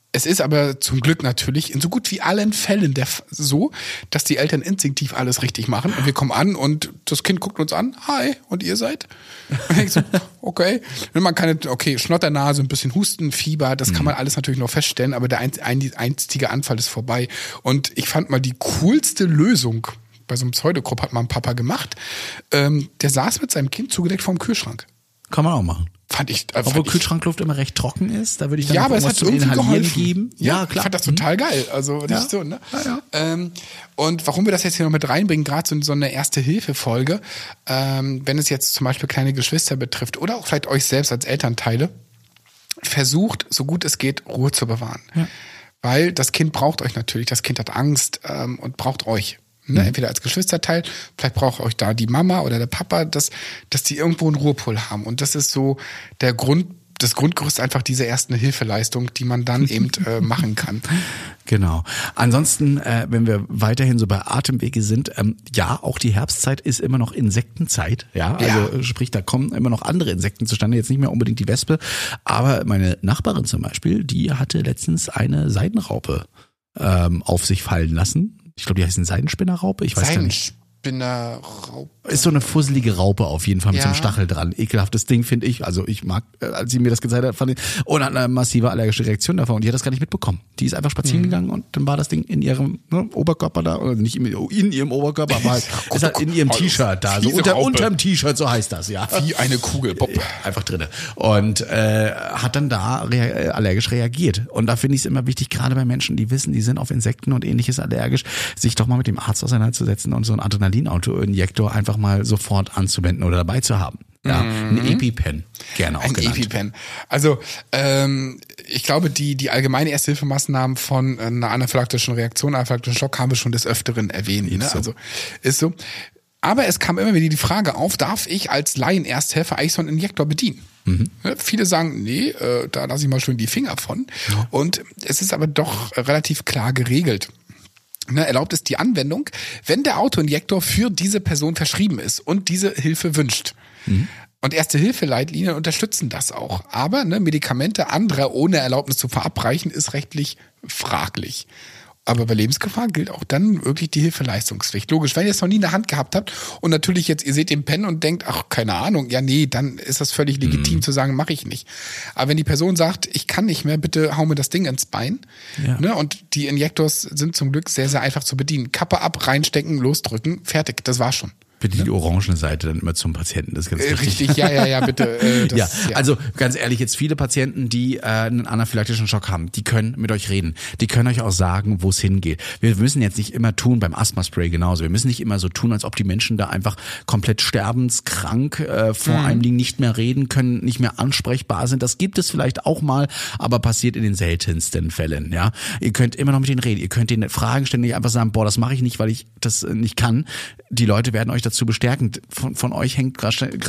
Es ist aber zum Glück natürlich in so gut wie allen Fällen der, so, dass die Eltern instinktiv alles richtig machen und wir kommen an und das Kind guckt uns an, hi, und ihr seid? Und ich so, okay. Wenn man keine, okay, Schnotternase, ein bisschen Husten, Fieber, das kann man alles natürlich noch feststellen, aber der ein, ein, einzige Anfall ist vorbei. Und ich fand mal die coolste Lösung, bei so einem Pseudogrupp hat mal ein Papa gemacht, ähm, der saß mit seinem Kind zugedeckt vorm Kühlschrank. Kann man auch machen. Fand ich, äh, Obwohl fand Kühlschrankluft immer recht trocken ist, da würde ich dann ja, noch aber es irgendwas hat zum irgendwie Inhalieren geholfen. geben. Ja, Ja, klar. Ich fand das total geil. Also Ja. nicht so, ne? Ja, ja. Ähm, und warum wir das jetzt hier noch mit reinbringen, gerade so in so eine Erste-Hilfe-Folge, ähm, wenn es jetzt zum Beispiel kleine Geschwister betrifft oder auch vielleicht euch selbst als Elternteile, versucht, so gut es geht, Ruhe zu bewahren. Ja. Weil das Kind braucht euch natürlich, das Kind hat Angst ähm, und braucht euch. Ne, entweder als Geschwisterteil, vielleicht braucht euch da die Mama oder der Papa, dass, dass die irgendwo einen Ruhepol haben. Und das ist so der Grund, das Grundgerüst einfach diese ersten Hilfeleistung, die man dann eben äh, machen kann. Genau. Ansonsten, äh, wenn wir weiterhin so bei Atemwege sind, ähm, ja, auch die Herbstzeit ist immer noch Insektenzeit. Ja, also Ja. sprich, da kommen immer noch andere Insekten zustande, jetzt nicht mehr unbedingt die Wespe. Aber meine Nachbarin zum Beispiel, die hatte letztens eine Seidenraupe ähm, auf sich fallen lassen. Ich glaube, die heißt eine Seidenspinnerraupe. Ich weiß gar nicht. Seidenspinnerraupe. Ist so eine fusselige Raupe auf jeden Fall mit Ja. so einem Stachel dran. Ekelhaftes Ding, finde ich. Also ich mag, äh, als sie mir das gezeigt hat, fand ich, und hat eine massive allergische Reaktion davon. Und die hat das gar nicht mitbekommen. Die ist einfach spazieren mhm. gegangen und dann war das Ding in ihrem ne, Oberkörper da. Oder nicht in, in ihrem Oberkörper, aber halt, ist halt in ihrem T-Shirt da. So unter, unterm T-Shirt, so heißt das, ja. Wie eine Kugel, Bob. Einfach drinne. Und äh, hat dann da rea- allergisch reagiert. Und da finde ich es immer wichtig, gerade bei Menschen, die wissen, die sind auf Insekten und ähnliches allergisch, sich doch mal mit dem Arzt auseinanderzusetzen und so ein Adrenalin-Auto-Injektor einfach mal sofort anzuwenden oder dabei zu haben. Ja, ein EpiPen, gerne auch Ein genannt. EpiPen. Also ähm, ich glaube, die die allgemeine Ersthilfemaßnahmen von einer anaphylaktischen Reaktion, anaphylaktischen Schock haben wir schon des Öfteren erwähnt. Ne? so. Also ist so. Aber es kam immer wieder die Frage auf, darf ich als Laien-Ersthelfer eigentlich so einen Injektor bedienen? Mhm. Ja, viele sagen, nee, äh, da lasse ich mal schön die Finger von. Ja. Und es ist aber doch relativ klar geregelt. Ne, erlaubt ist die Anwendung, wenn der Autoinjektor für diese Person verschrieben ist und diese Hilfe wünscht. Mhm. Und Erste-Hilfe-Leitlinien unterstützen das auch. Aber ne, Medikamente anderer ohne Erlaubnis zu verabreichen ist rechtlich fraglich. Aber bei Lebensgefahr gilt auch dann wirklich die Hilfeleistungspflicht. Logisch, wenn ihr es noch nie in der Hand gehabt habt und natürlich jetzt, ihr seht den Pen und denkt, ach, keine Ahnung, ja nee, dann ist das völlig legitim mhm. zu sagen, mache ich nicht. Aber wenn die Person sagt, ich kann nicht mehr, bitte hau mir das Ding ins Bein. Ja. Ne, und die Injektors sind zum Glück sehr, sehr einfach zu bedienen. Kappe ab, reinstecken, losdrücken, fertig, das war's schon. Bitte die orangene Seite dann immer zum Patienten, das ist ganz wichtig. Richtig, ja, ja, ja, bitte. Äh, das, ja, ja, also ganz ehrlich, jetzt viele Patienten, die äh, einen anaphylaktischen Schock haben, die können mit euch reden. Die können euch auch sagen, wo es hingeht. Wir müssen jetzt nicht immer tun, beim Asthma-Spray genauso, wir müssen nicht immer so tun, als ob die Menschen da einfach komplett sterbenskrank äh, vor mhm. einem liegen, nicht mehr reden können, nicht mehr ansprechbar sind. Das gibt es vielleicht auch mal, aber passiert in den seltensten Fällen. Ja, ihr könnt immer noch mit denen reden, ihr könnt denen Fragen stellen, nicht einfach sagen, boah, das mache ich nicht, weil ich das nicht kann. Die Leute werden euch dazu bestärken. Von, von euch hängt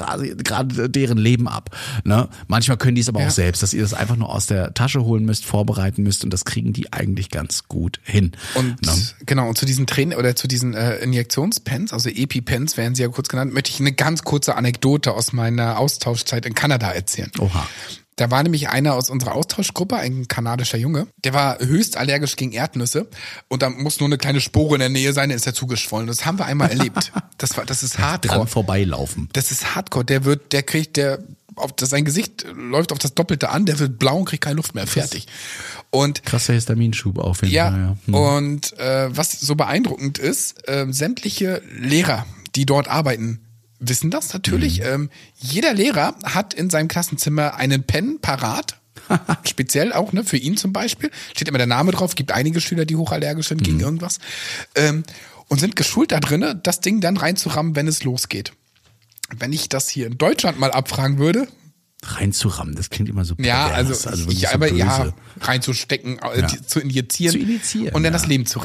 gerade deren Leben ab. Ne? Manchmal können die es aber ja. auch selbst, dass ihr das einfach nur aus der Tasche holen müsst, vorbereiten müsst und das kriegen die eigentlich ganz gut hin. Und ne? genau, und zu diesen Tränen oder zu diesen äh, Injektionspens, also EpiPens werden sie ja kurz genannt, möchte ich eine ganz kurze Anekdote aus meiner Austauschzeit in Kanada erzählen. Oha. Da war nämlich einer aus unserer Austauschgruppe, ein kanadischer Junge, der war höchst allergisch gegen Erdnüsse und da muss nur eine kleine Spore in der Nähe sein, dann ist er zugeschwollen. Das haben wir einmal erlebt. Das war, das ist hardcore. Dran vorbeilaufen. Das ist hardcore. Der wird, der kriegt, der, auf das, sein Gesicht läuft auf das Doppelte an, der wird blau und kriegt keine Luft mehr. Fertig. Und krasser Histaminschub auf jeden ja, Fall. Ja. Hm. Und äh, was so beeindruckend ist, äh, sämtliche Lehrer, die dort arbeiten, wissen das natürlich. Mhm. Ähm, jeder Lehrer hat in seinem Klassenzimmer einen Pen parat. Speziell auch, ne, für ihn zum Beispiel. Steht immer der Name drauf. Gibt einige Schüler, die hochallergisch sind mhm. gegen irgendwas. Ähm, und sind geschult da drinne, das Ding dann reinzurammen, wenn es losgeht. Wenn ich das hier in Deutschland mal abfragen würde. Reinzurammen, das klingt immer so pervers. Ja, also, also ja, so aber böse. ja, reinzustecken, ja. Die, zu injizieren. Zu injizieren. Und dann ja. das Leben zu retten.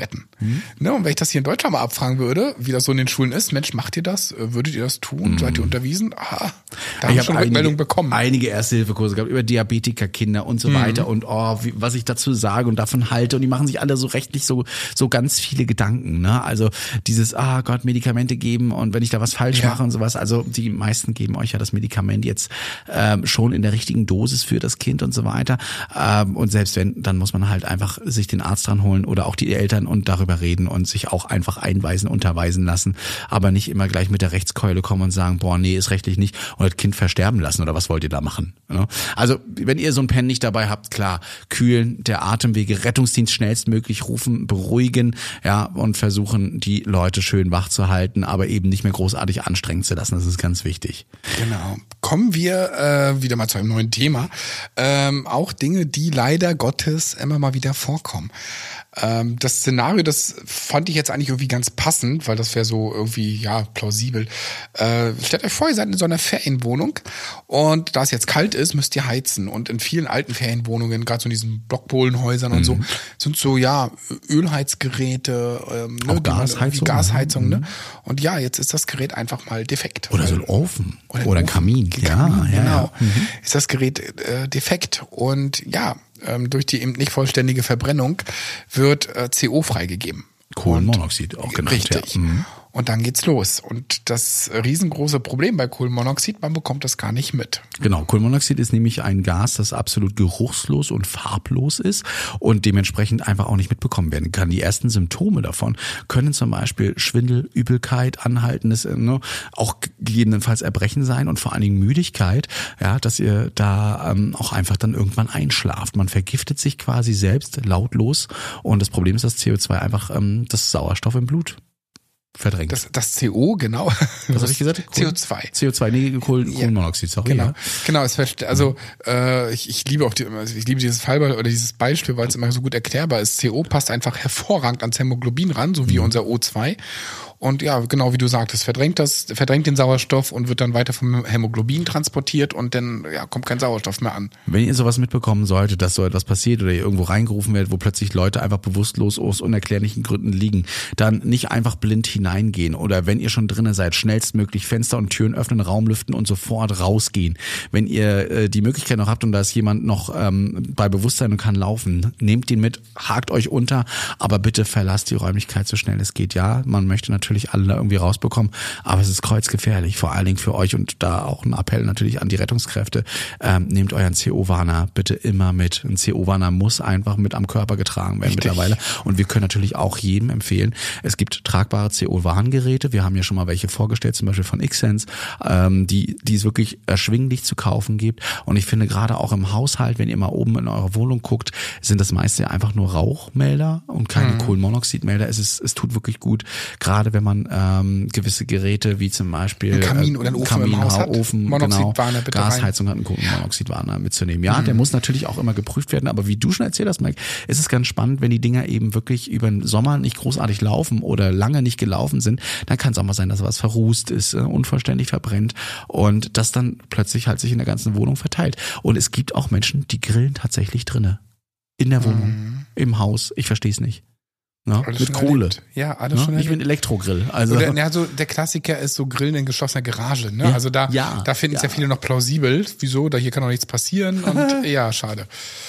Mhm. Ne, und wenn ich das hier in Deutschland mal abfragen würde, wie das so in den Schulen ist, Mensch, macht ihr das? Würdet ihr das tun? Mhm. Seid ihr unterwiesen? Ah, da habe ich schon Rückmeldungen bekommen. Einige Erste-Hilfe-Kurse gehabt über Diabetikerkinder und so mhm. weiter und oh, wie, was ich dazu sage und davon halte und die machen sich alle so rechtlich so so ganz viele Gedanken, ne? Also dieses, ah Gott, Medikamente geben und wenn ich da was falsch ja. mache und sowas, also die meisten geben euch ja das Medikament jetzt ähm, schon in der richtigen Dosis für das Kind und so weiter ähm, und selbst wenn, dann muss man halt einfach sich den Arzt dran holen oder auch die Eltern und darüber reden und sich auch einfach einweisen, unterweisen lassen, aber nicht immer gleich mit der Rechtskeule kommen und sagen, boah, nee, ist rechtlich nicht und das Kind versterben lassen oder was wollt ihr da machen? Ne? Also wenn ihr so ein Pen nicht dabei habt, klar, kühlen, der Atemwege, Rettungsdienst schnellstmöglich rufen, beruhigen, ja, und versuchen, die Leute schön wach zu halten, aber eben nicht mehr großartig anstrengen zu lassen. Das ist ganz wichtig. Genau. Kommen wir äh, wieder mal zu einem neuen Thema. Ähm, auch Dinge, die leider Gottes immer mal wieder vorkommen. Ähm, das Szenario, das fand ich jetzt eigentlich irgendwie ganz passend, weil das wäre so irgendwie, ja, plausibel. Äh, stellt euch vor, ihr seid in so einer Ferienwohnung und da es jetzt kalt ist, müsst ihr heizen. Und in vielen alten Ferienwohnungen, gerade so in diesen Blockbohlenhäusern mhm. und so, sind so, ja, Ölheizgeräte, ähm, auch ne, Gasheizung, Gasheizung, ne? Und ja, jetzt ist das Gerät einfach mal defekt. Oder so ein Ofen. Oder, oder ein Kamin. Kamin. Ja, Kamin, ja, genau. Ja. Mhm. Ist das Gerät äh, defekt. Und ja, ähm, durch die eben nicht vollständige Verbrennung wird äh, C O freigegeben. Kohlenmonoxid auch genannt. Richtig. Ja. Mhm. Und dann geht's los. Und das riesengroße Problem bei Kohlenmonoxid, man bekommt das gar nicht mit. Genau, Kohlenmonoxid ist nämlich ein Gas, das absolut geruchslos und farblos ist und dementsprechend einfach auch nicht mitbekommen werden kann. Die ersten Symptome davon können zum Beispiel Schwindel, Übelkeit, anhaltendes, ne, auch gegebenenfalls Erbrechen sein und vor allen Dingen Müdigkeit, ja, dass ihr da ähm, auch einfach dann irgendwann einschlaft. Man vergiftet sich quasi selbst lautlos und das Problem ist, dass C O zwei einfach ähm, das Sauerstoff im Blut verdrängt. Das, das C O, genau. Was habe ich gesagt? C O zwei. C O zwei, nee, Kohlen, ja. Kohlenmonoxid, sorry. Genau, ja. genau. Es also äh, ich, ich liebe auch die, ich liebe dieses Fall oder dieses Beispiel, weil es immer so gut erklärbar ist. C O passt einfach hervorragend ans Hämoglobin ran, so wie mhm. unser O zwei. Und ja, genau wie du sagtest, verdrängt das, verdrängt den Sauerstoff und wird dann weiter vom Hämoglobin transportiert und dann ja, kommt kein Sauerstoff mehr an. Wenn ihr sowas mitbekommen solltet, dass so etwas passiert oder ihr irgendwo reingerufen werdet, wo plötzlich Leute einfach bewusstlos aus unerklärlichen Gründen liegen, dann nicht einfach blind hineingehen oder wenn ihr schon drinnen seid, schnellstmöglich Fenster und Türen öffnen, Raum lüften und sofort rausgehen. Wenn ihr äh, die Möglichkeit noch habt und da ist jemand noch ähm, bei Bewusstsein und kann laufen, nehmt ihn mit, hakt euch unter, aber bitte verlasst die Räumlichkeit so schnell es geht. Ja, man möchte natürlich alle da irgendwie rausbekommen, aber es ist kreuzgefährlich, vor allen Dingen für euch und da auch ein Appell natürlich an die Rettungskräfte, ähm, nehmt euren C O-Warner bitte immer mit. Ein C O-Warner muss einfach mit am Körper getragen werden Richtig. mittlerweile und wir können natürlich auch jedem empfehlen, es gibt tragbare C O-Warngeräte, wir haben ja schon mal welche vorgestellt, zum Beispiel von Xsense, ähm, die, die es wirklich erschwinglich zu kaufen gibt und ich finde gerade auch im Haushalt, wenn ihr mal oben in eurer Wohnung guckt, sind das meiste einfach nur Rauchmelder und keine mhm. Kohlenmonoxidmelder. Es ist, es tut wirklich gut, gerade wenn man ähm, gewisse Geräte wie zum Beispiel ein Kamin oder ein Ofen Kamin, im Haus hat. Ofen, Monoxidwarner genau, bitte Gasheizung rein. hat einen Kohlenmonoxidwarner mitzunehmen. Ja, mhm. der muss natürlich auch immer geprüft werden, aber wie du schon erzählt hast, Mike, ist es ganz spannend, wenn die Dinger eben wirklich über den Sommer nicht großartig laufen oder lange nicht gelaufen sind, dann kann es auch mal sein, dass was verrußt ist, unvollständig verbrennt und das dann plötzlich halt sich in der ganzen Wohnung verteilt. Und es gibt auch Menschen, die grillen tatsächlich drinne. In der Wohnung, mhm. im Haus. Ich verstehe es nicht. Ja, mit Kohle. Erlebt. Ja, alles ja, schon nicht mit Elektrogrill. Also Oder, ja, so der Klassiker ist so Grillen in geschlossener Garage. Ne? Ja, also da, ja, da finden es ja. ja viele noch plausibel. Wieso? Da hier kann doch nichts passieren. Und ja, schade.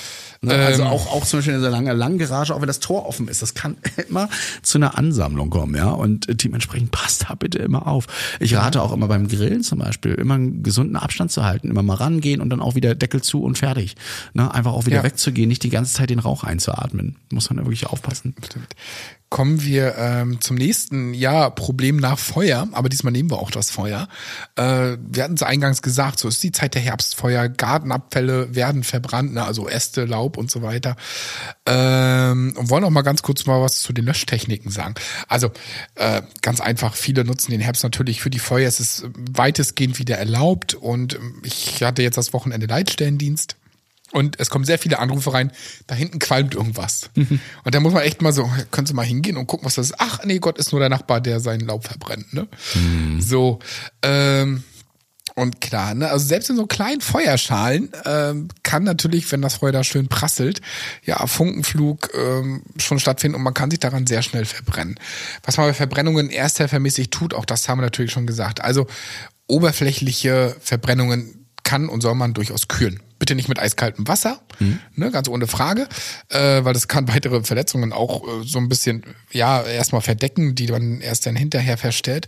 Also ähm, auch, auch zum Beispiel in dieser langen, langen Garage, auch wenn das Tor offen ist, das kann immer zu einer Ansammlung kommen, ja. Und dementsprechend passt da bitte immer auf. Ich rate auch immer beim Grillen zum Beispiel, immer einen gesunden Abstand zu halten, immer mal rangehen und dann auch wieder Deckel zu und fertig. Ne? Einfach auch wieder ja. wegzugehen, nicht die ganze Zeit den Rauch einzuatmen. Muss man da wirklich aufpassen. Stimmt. Kommen wir ähm, zum nächsten ja, Problem nach Feuer, aber diesmal nehmen wir auch das Feuer. Äh, wir hatten es eingangs gesagt, so ist die Zeit der Herbstfeuer, Gartenabfälle werden verbrannt, ne, also Äste, Laub und so weiter. Ähm, und wollen auch mal ganz kurz mal was zu den Löschtechniken sagen. Also äh, ganz einfach, viele nutzen den Herbst natürlich für die Feuer, es ist weitestgehend wieder erlaubt und ich hatte jetzt das Wochenende Leitstellendienst. Und es kommen sehr viele Anrufe rein, da hinten qualmt irgendwas. Mhm. Und da muss man echt mal so, können Sie mal hingehen und gucken, was das ist. Ach nee, Gott, ist nur der Nachbar, der seinen Laub verbrennt. Ne? Mhm. So, ähm, Und klar, ne, also selbst in so kleinen Feuerschalen ähm, kann natürlich, wenn das Feuer da schön prasselt, ja, Funkenflug ähm, schon stattfinden und man kann sich daran sehr schnell verbrennen. Was man bei Verbrennungen ersthelfermäßig tut, auch das haben wir natürlich schon gesagt. Also oberflächliche Verbrennungen kann und soll man durchaus kühlen. Bitte nicht mit eiskaltem Wasser, mhm. ne, ganz ohne Frage, äh, weil das kann weitere Verletzungen auch äh, so ein bisschen, ja, erstmal verdecken, die man erst dann hinterher feststellt.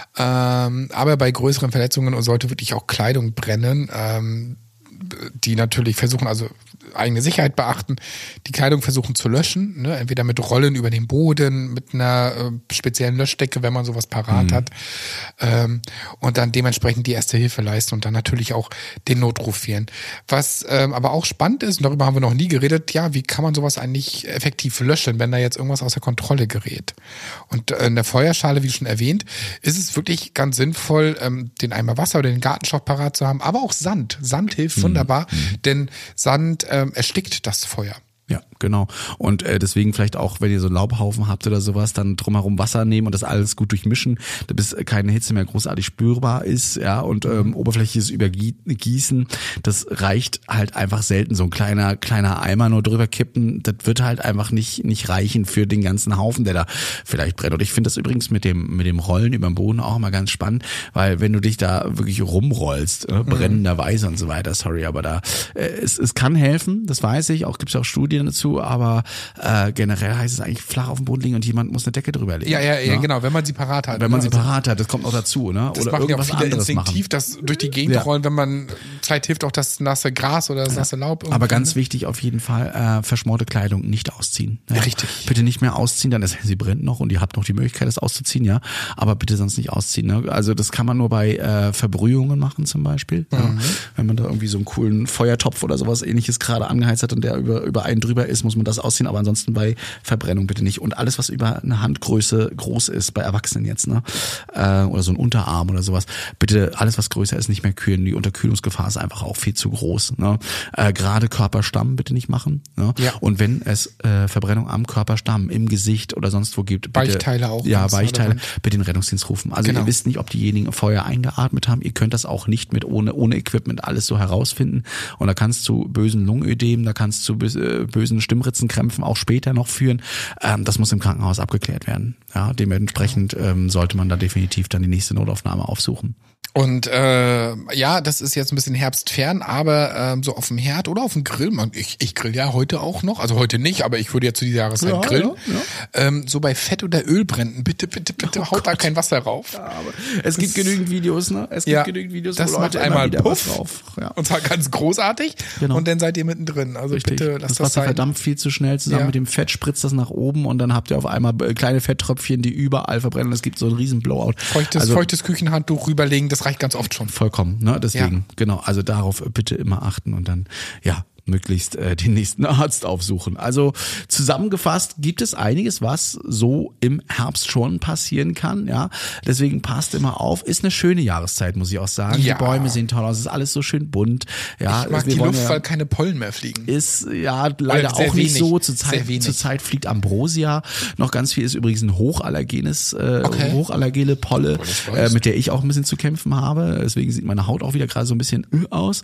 Ähm, aber bei größeren Verletzungen sollte wirklich auch Kleidung brennen, ähm, die natürlich versuchen, also eigene Sicherheit beachten, die Kleidung versuchen zu löschen, ne? Entweder mit Rollen über den Boden, mit einer äh, speziellen Löschdecke, wenn man sowas parat mhm. hat, ähm, und dann dementsprechend die erste Hilfe leisten und dann natürlich auch den Notruf wählen. Was ähm, aber auch spannend ist, und darüber haben wir noch nie geredet, ja, wie kann man sowas eigentlich effektiv löschen, wenn da jetzt irgendwas außer Kontrolle gerät? Und äh, in der Feuerschale, wie schon erwähnt, ist es wirklich ganz sinnvoll, ähm, den Eimer Wasser oder den Gartenstoff parat zu haben, aber auch Sand. Sand hilft mhm. wunderbar, mhm. denn Sand ähm, erstickt das Feuer. Ja, genau. Und äh, deswegen vielleicht auch, wenn ihr so einen Laubhaufen habt oder sowas, dann drumherum Wasser nehmen und das alles gut durchmischen, bis keine Hitze mehr großartig spürbar ist, ja, und ähm, oberflächliches Übergießen, das reicht halt einfach selten. So ein kleiner kleiner Eimer nur drüber kippen, das wird halt einfach nicht nicht reichen für den ganzen Haufen, der da vielleicht brennt. Und ich finde das übrigens mit dem mit dem Rollen über den Boden auch mal ganz spannend, weil wenn du dich da wirklich rumrollst, äh, brennenderweise und so weiter, sorry, aber da äh, es es kann helfen, das weiß ich, auch gibt's auch Studien dazu, aber äh, generell heißt es eigentlich flach auf dem Boden liegen und jemand muss eine Decke drüber legen. Ja, ja, ja, ne? genau, wenn man sie parat hat. Wenn man ne? sie parat hat, das kommt noch dazu, ne? Das oder machen ja auch irgendwas viele anderes instinktiv, machen. das durch die Gegend Ja. rollen, wenn man, vielleicht hilft auch das nasse Gras oder das nasse Laub. Aber ganz ne? wichtig auf jeden Fall, äh, verschmorte Kleidung nicht ausziehen. Ja? Richtig. Bitte nicht mehr ausziehen, dann ist sie brennt noch und ihr habt noch die Möglichkeit, das auszuziehen, ja. Aber bitte sonst nicht ausziehen. Ne? Also das kann man nur bei äh, Verbrühungen machen zum Beispiel. Mhm. Ja? Wenn man da irgendwie so einen coolen Feuertopf oder sowas ähnliches gerade angeheizt hat und der über, über einen drüber ist, muss man das ausziehen, aber ansonsten bei Verbrennung bitte nicht. Und alles, was über eine Handgröße groß ist, bei Erwachsenen jetzt, ne, äh, oder so ein Unterarm oder sowas, bitte alles, was größer ist, nicht mehr kühlen. Die Unterkühlungsgefahr ist einfach auch viel zu groß. Ne? Äh, gerade Körperstamm bitte nicht machen. Ne? Ja. Und wenn es äh, Verbrennung am Körperstamm, im Gesicht oder sonst wo gibt, bitte, Weichteile auch. Ja, Weichteile, bitte den Rettungsdienst rufen. Also genau. Ihr wisst nicht, ob diejenigen Feuer eingeatmet haben. Ihr könnt das auch nicht mit ohne ohne Equipment alles so herausfinden. Und da kann es zu bösen Lungenödemen, da kann es zu bösen Stimmritzenkrämpfen auch später noch führen. Ähm, das muss im Krankenhaus abgeklärt werden. Ja, dementsprechend ähm, sollte man da definitiv dann die nächste Notaufnahme aufsuchen. Und äh, ja, das ist jetzt ein bisschen herbstfern, aber ähm, so auf dem Herd oder auf dem Grill, man, ich, ich grill ja heute auch noch, also heute nicht, aber ich würde ja zu dieser Jahreszeit ja, grillen. Ja, ja. Ähm, so bei Fett- oder Ölbränden, bitte, bitte, bitte, oh haut Gott. Da kein Wasser rauf. Ja, aber es das gibt genügend Videos, ne? Es gibt ja, genügend Videos, das wo macht Leute einmal immer wieder Puff was drauf. Ja. Und zwar ganz großartig. Genau. Und dann seid ihr mittendrin. Also Richtig. bitte lasst das, das Wasser sein. Verdampft viel zu schnell zusammen ja. mit dem Fett, spritzt das nach oben und dann habt ihr auf einmal kleine Fetttröpfchen, die überall verbrennen. Es gibt so einen riesen Blowout. Feuchtes, also, feuchtes Küchenhandtuch rüberlegen, das reicht ganz oft schon. Vollkommen, ne? Deswegen, ja. genau, also darauf bitte immer achten und dann, ja, möglichst äh, den nächsten Arzt aufsuchen. Also zusammengefasst gibt es einiges, was so im Herbst schon passieren kann. Ja, deswegen passt immer auf. Ist eine schöne Jahreszeit, muss ich auch sagen. Ja. Die Bäume sehen toll aus, es ist alles so schön bunt. Ja, ich mag die Luft, ja, weil keine Pollen mehr fliegen. Ist ja leider auch nicht so. Zurzeit, zurzeit fliegt Ambrosia. Noch ganz viel ist übrigens ein hochallergenes, äh, okay. hochallergene Polle, äh, mit der ich auch ein bisschen zu kämpfen habe. Deswegen sieht meine Haut auch wieder gerade so ein bisschen aus.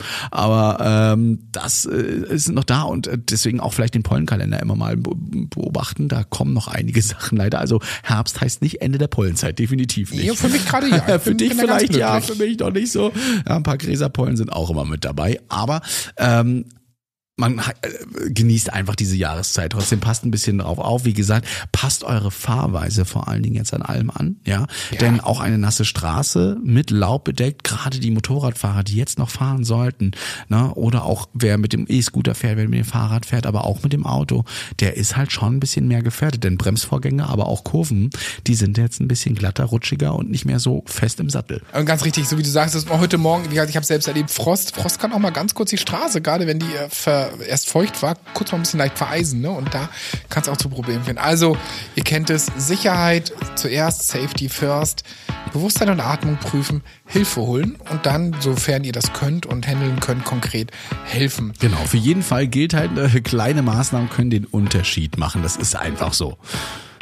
Aber ähm, das äh, ist noch da und deswegen auch vielleicht den Pollenkalender immer mal beobachten. Da kommen noch einige Sachen leider. Also Herbst heißt nicht Ende der Pollenzeit, definitiv nicht. Ja, für mich gerade ja. Für dich vielleicht ja, für mich noch nicht so. Ja, ein paar Gräserpollen sind auch immer mit dabei. Aber ähm, man äh, genießt einfach diese Jahreszeit. Trotzdem passt ein bisschen drauf auf. Wie gesagt, passt eure Fahrweise vor allen Dingen jetzt an allem an. Ja, ja. Denn auch eine nasse Straße mit Laub bedeckt, gerade die Motorradfahrer, die jetzt noch fahren sollten, ne, oder auch wer mit dem E-Scooter fährt, wer mit dem Fahrrad fährt, aber auch mit dem Auto, der ist halt schon ein bisschen mehr gefährdet. Denn Bremsvorgänge, aber auch Kurven, die sind jetzt ein bisschen glatter, rutschiger und nicht mehr so fest im Sattel. Und ganz richtig, so wie du sagst, das war heute Morgen, wie gesagt, ich habe selbst erlebt, Frost. Frost kann auch mal ganz kurz die Straße, gerade wenn die äh, ver erst feucht war, kurz mal ein bisschen leicht vereisen, ne? Und da kann es auch zu Problemen führen. Also, ihr kennt es, Sicherheit zuerst, Safety first, Bewusstsein und Atmung prüfen, Hilfe holen und dann, sofern ihr das könnt und handeln könnt, konkret helfen. Genau, für jeden Fall gilt halt, kleine Maßnahmen können den Unterschied machen. Das ist einfach so.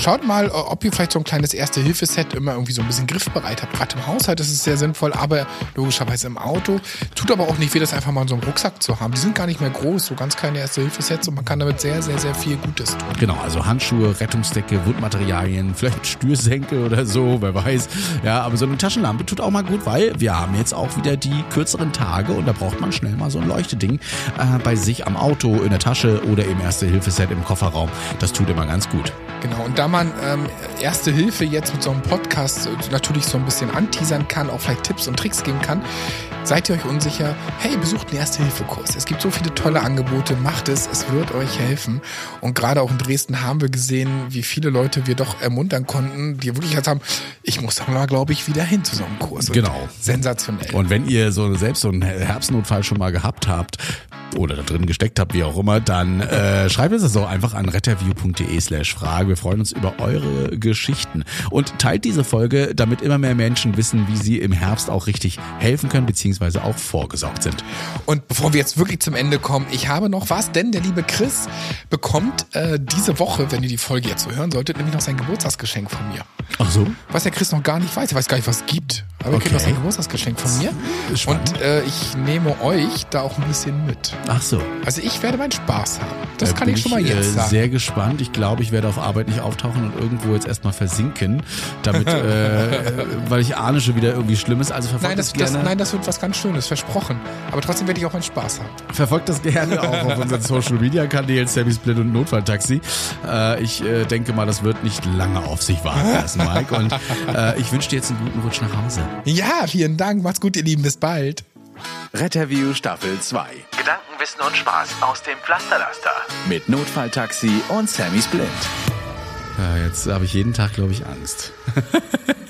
schaut mal, ob ihr vielleicht so ein kleines Erste-Hilfe-Set immer irgendwie so ein bisschen griffbereit habt. Gerade im Haushalt ist es sehr sinnvoll, aber logischerweise im Auto. Tut aber auch nicht weh, das einfach mal in so einem Rucksack zu haben. Die sind gar nicht mehr groß, so ganz kleine Erste-Hilfe-Sets und man kann damit sehr, sehr, sehr viel Gutes tun. Genau, also Handschuhe, Rettungsdecke, Wundmaterialien, vielleicht Stürsenkel oder so, wer weiß. Ja, aber so eine Taschenlampe tut auch mal gut, weil wir haben jetzt auch wieder die kürzeren Tage und da braucht man schnell mal so ein Leuchteding äh, bei sich am Auto, in der Tasche oder im Erste-Hilfe-Set im Kofferraum. Das tut immer ganz gut. Genau, und da man ähm, Erste Hilfe jetzt mit so einem Podcast natürlich so ein bisschen anteasern kann, auch vielleicht Tipps und Tricks geben kann, seid ihr euch unsicher, hey, besucht einen Erste-Hilfe-Kurs. Es gibt so viele tolle Angebote, macht es, es wird euch helfen. Und gerade auch in Dresden haben wir gesehen, wie viele Leute wir doch ermuntern konnten, die wirklich gesagt haben, ich muss da mal, glaube ich, wieder hin zu so einem Kurs. Und genau. Sensationell. Und wenn ihr so selbst so einen Herbstnotfall schon mal gehabt habt, oder da drin gesteckt habt, wie auch immer, dann äh, schreibt uns das auch einfach an retterview.de slash Frage. Wir freuen uns über eure Geschichten. Und teilt diese Folge, damit immer mehr Menschen wissen, wie sie im Herbst auch richtig helfen können, beziehungsweise auch vorgesorgt sind. Und bevor wir jetzt wirklich zum Ende kommen, ich habe noch was, denn der liebe Chris bekommt äh, diese Woche, wenn ihr die Folge jetzt so hören solltet, nämlich noch sein Geburtstagsgeschenk von mir. Ach so? Was der Chris noch gar nicht weiß. Er weiß gar nicht, was es gibt. Aber er Okay. kriegt noch sein Geburtstagsgeschenk von mir. Ist spannend. Und äh, ich nehme euch da auch ein bisschen mit. Ach so. Also ich werde meinen Spaß haben. Das Da kann bin ich schon mal jetzt äh, sagen. sehr gespannt. Ich glaube, ich werde auf Arbeit nicht auftauchen und irgendwo jetzt erstmal versinken, damit, äh, weil ich ahne schon wieder irgendwie Schlimmes. Also verfolgt Nein das, das das, gerne. nein, das wird was ganz Schönes, versprochen. Aber trotzdem werde ich auch meinen Spaß haben. Verfolgt das gerne auch auf unseren Social Media Kanälen Sammy's Blind und Notfalltaxi. Äh, ich äh, denke mal, das wird nicht lange auf sich warten lassen, Mike. Und äh, ich wünsche dir jetzt einen guten Rutsch nach Hause. Ja, vielen Dank. Macht's gut, ihr Lieben. Bis bald. Retterview Staffel zwei. Gedanken, Wissen und Spaß aus dem Pflasterlaster. Mit Notfalltaxi und Sammy's Blind. Ja, jetzt habe ich jeden Tag, glaube ich, Angst.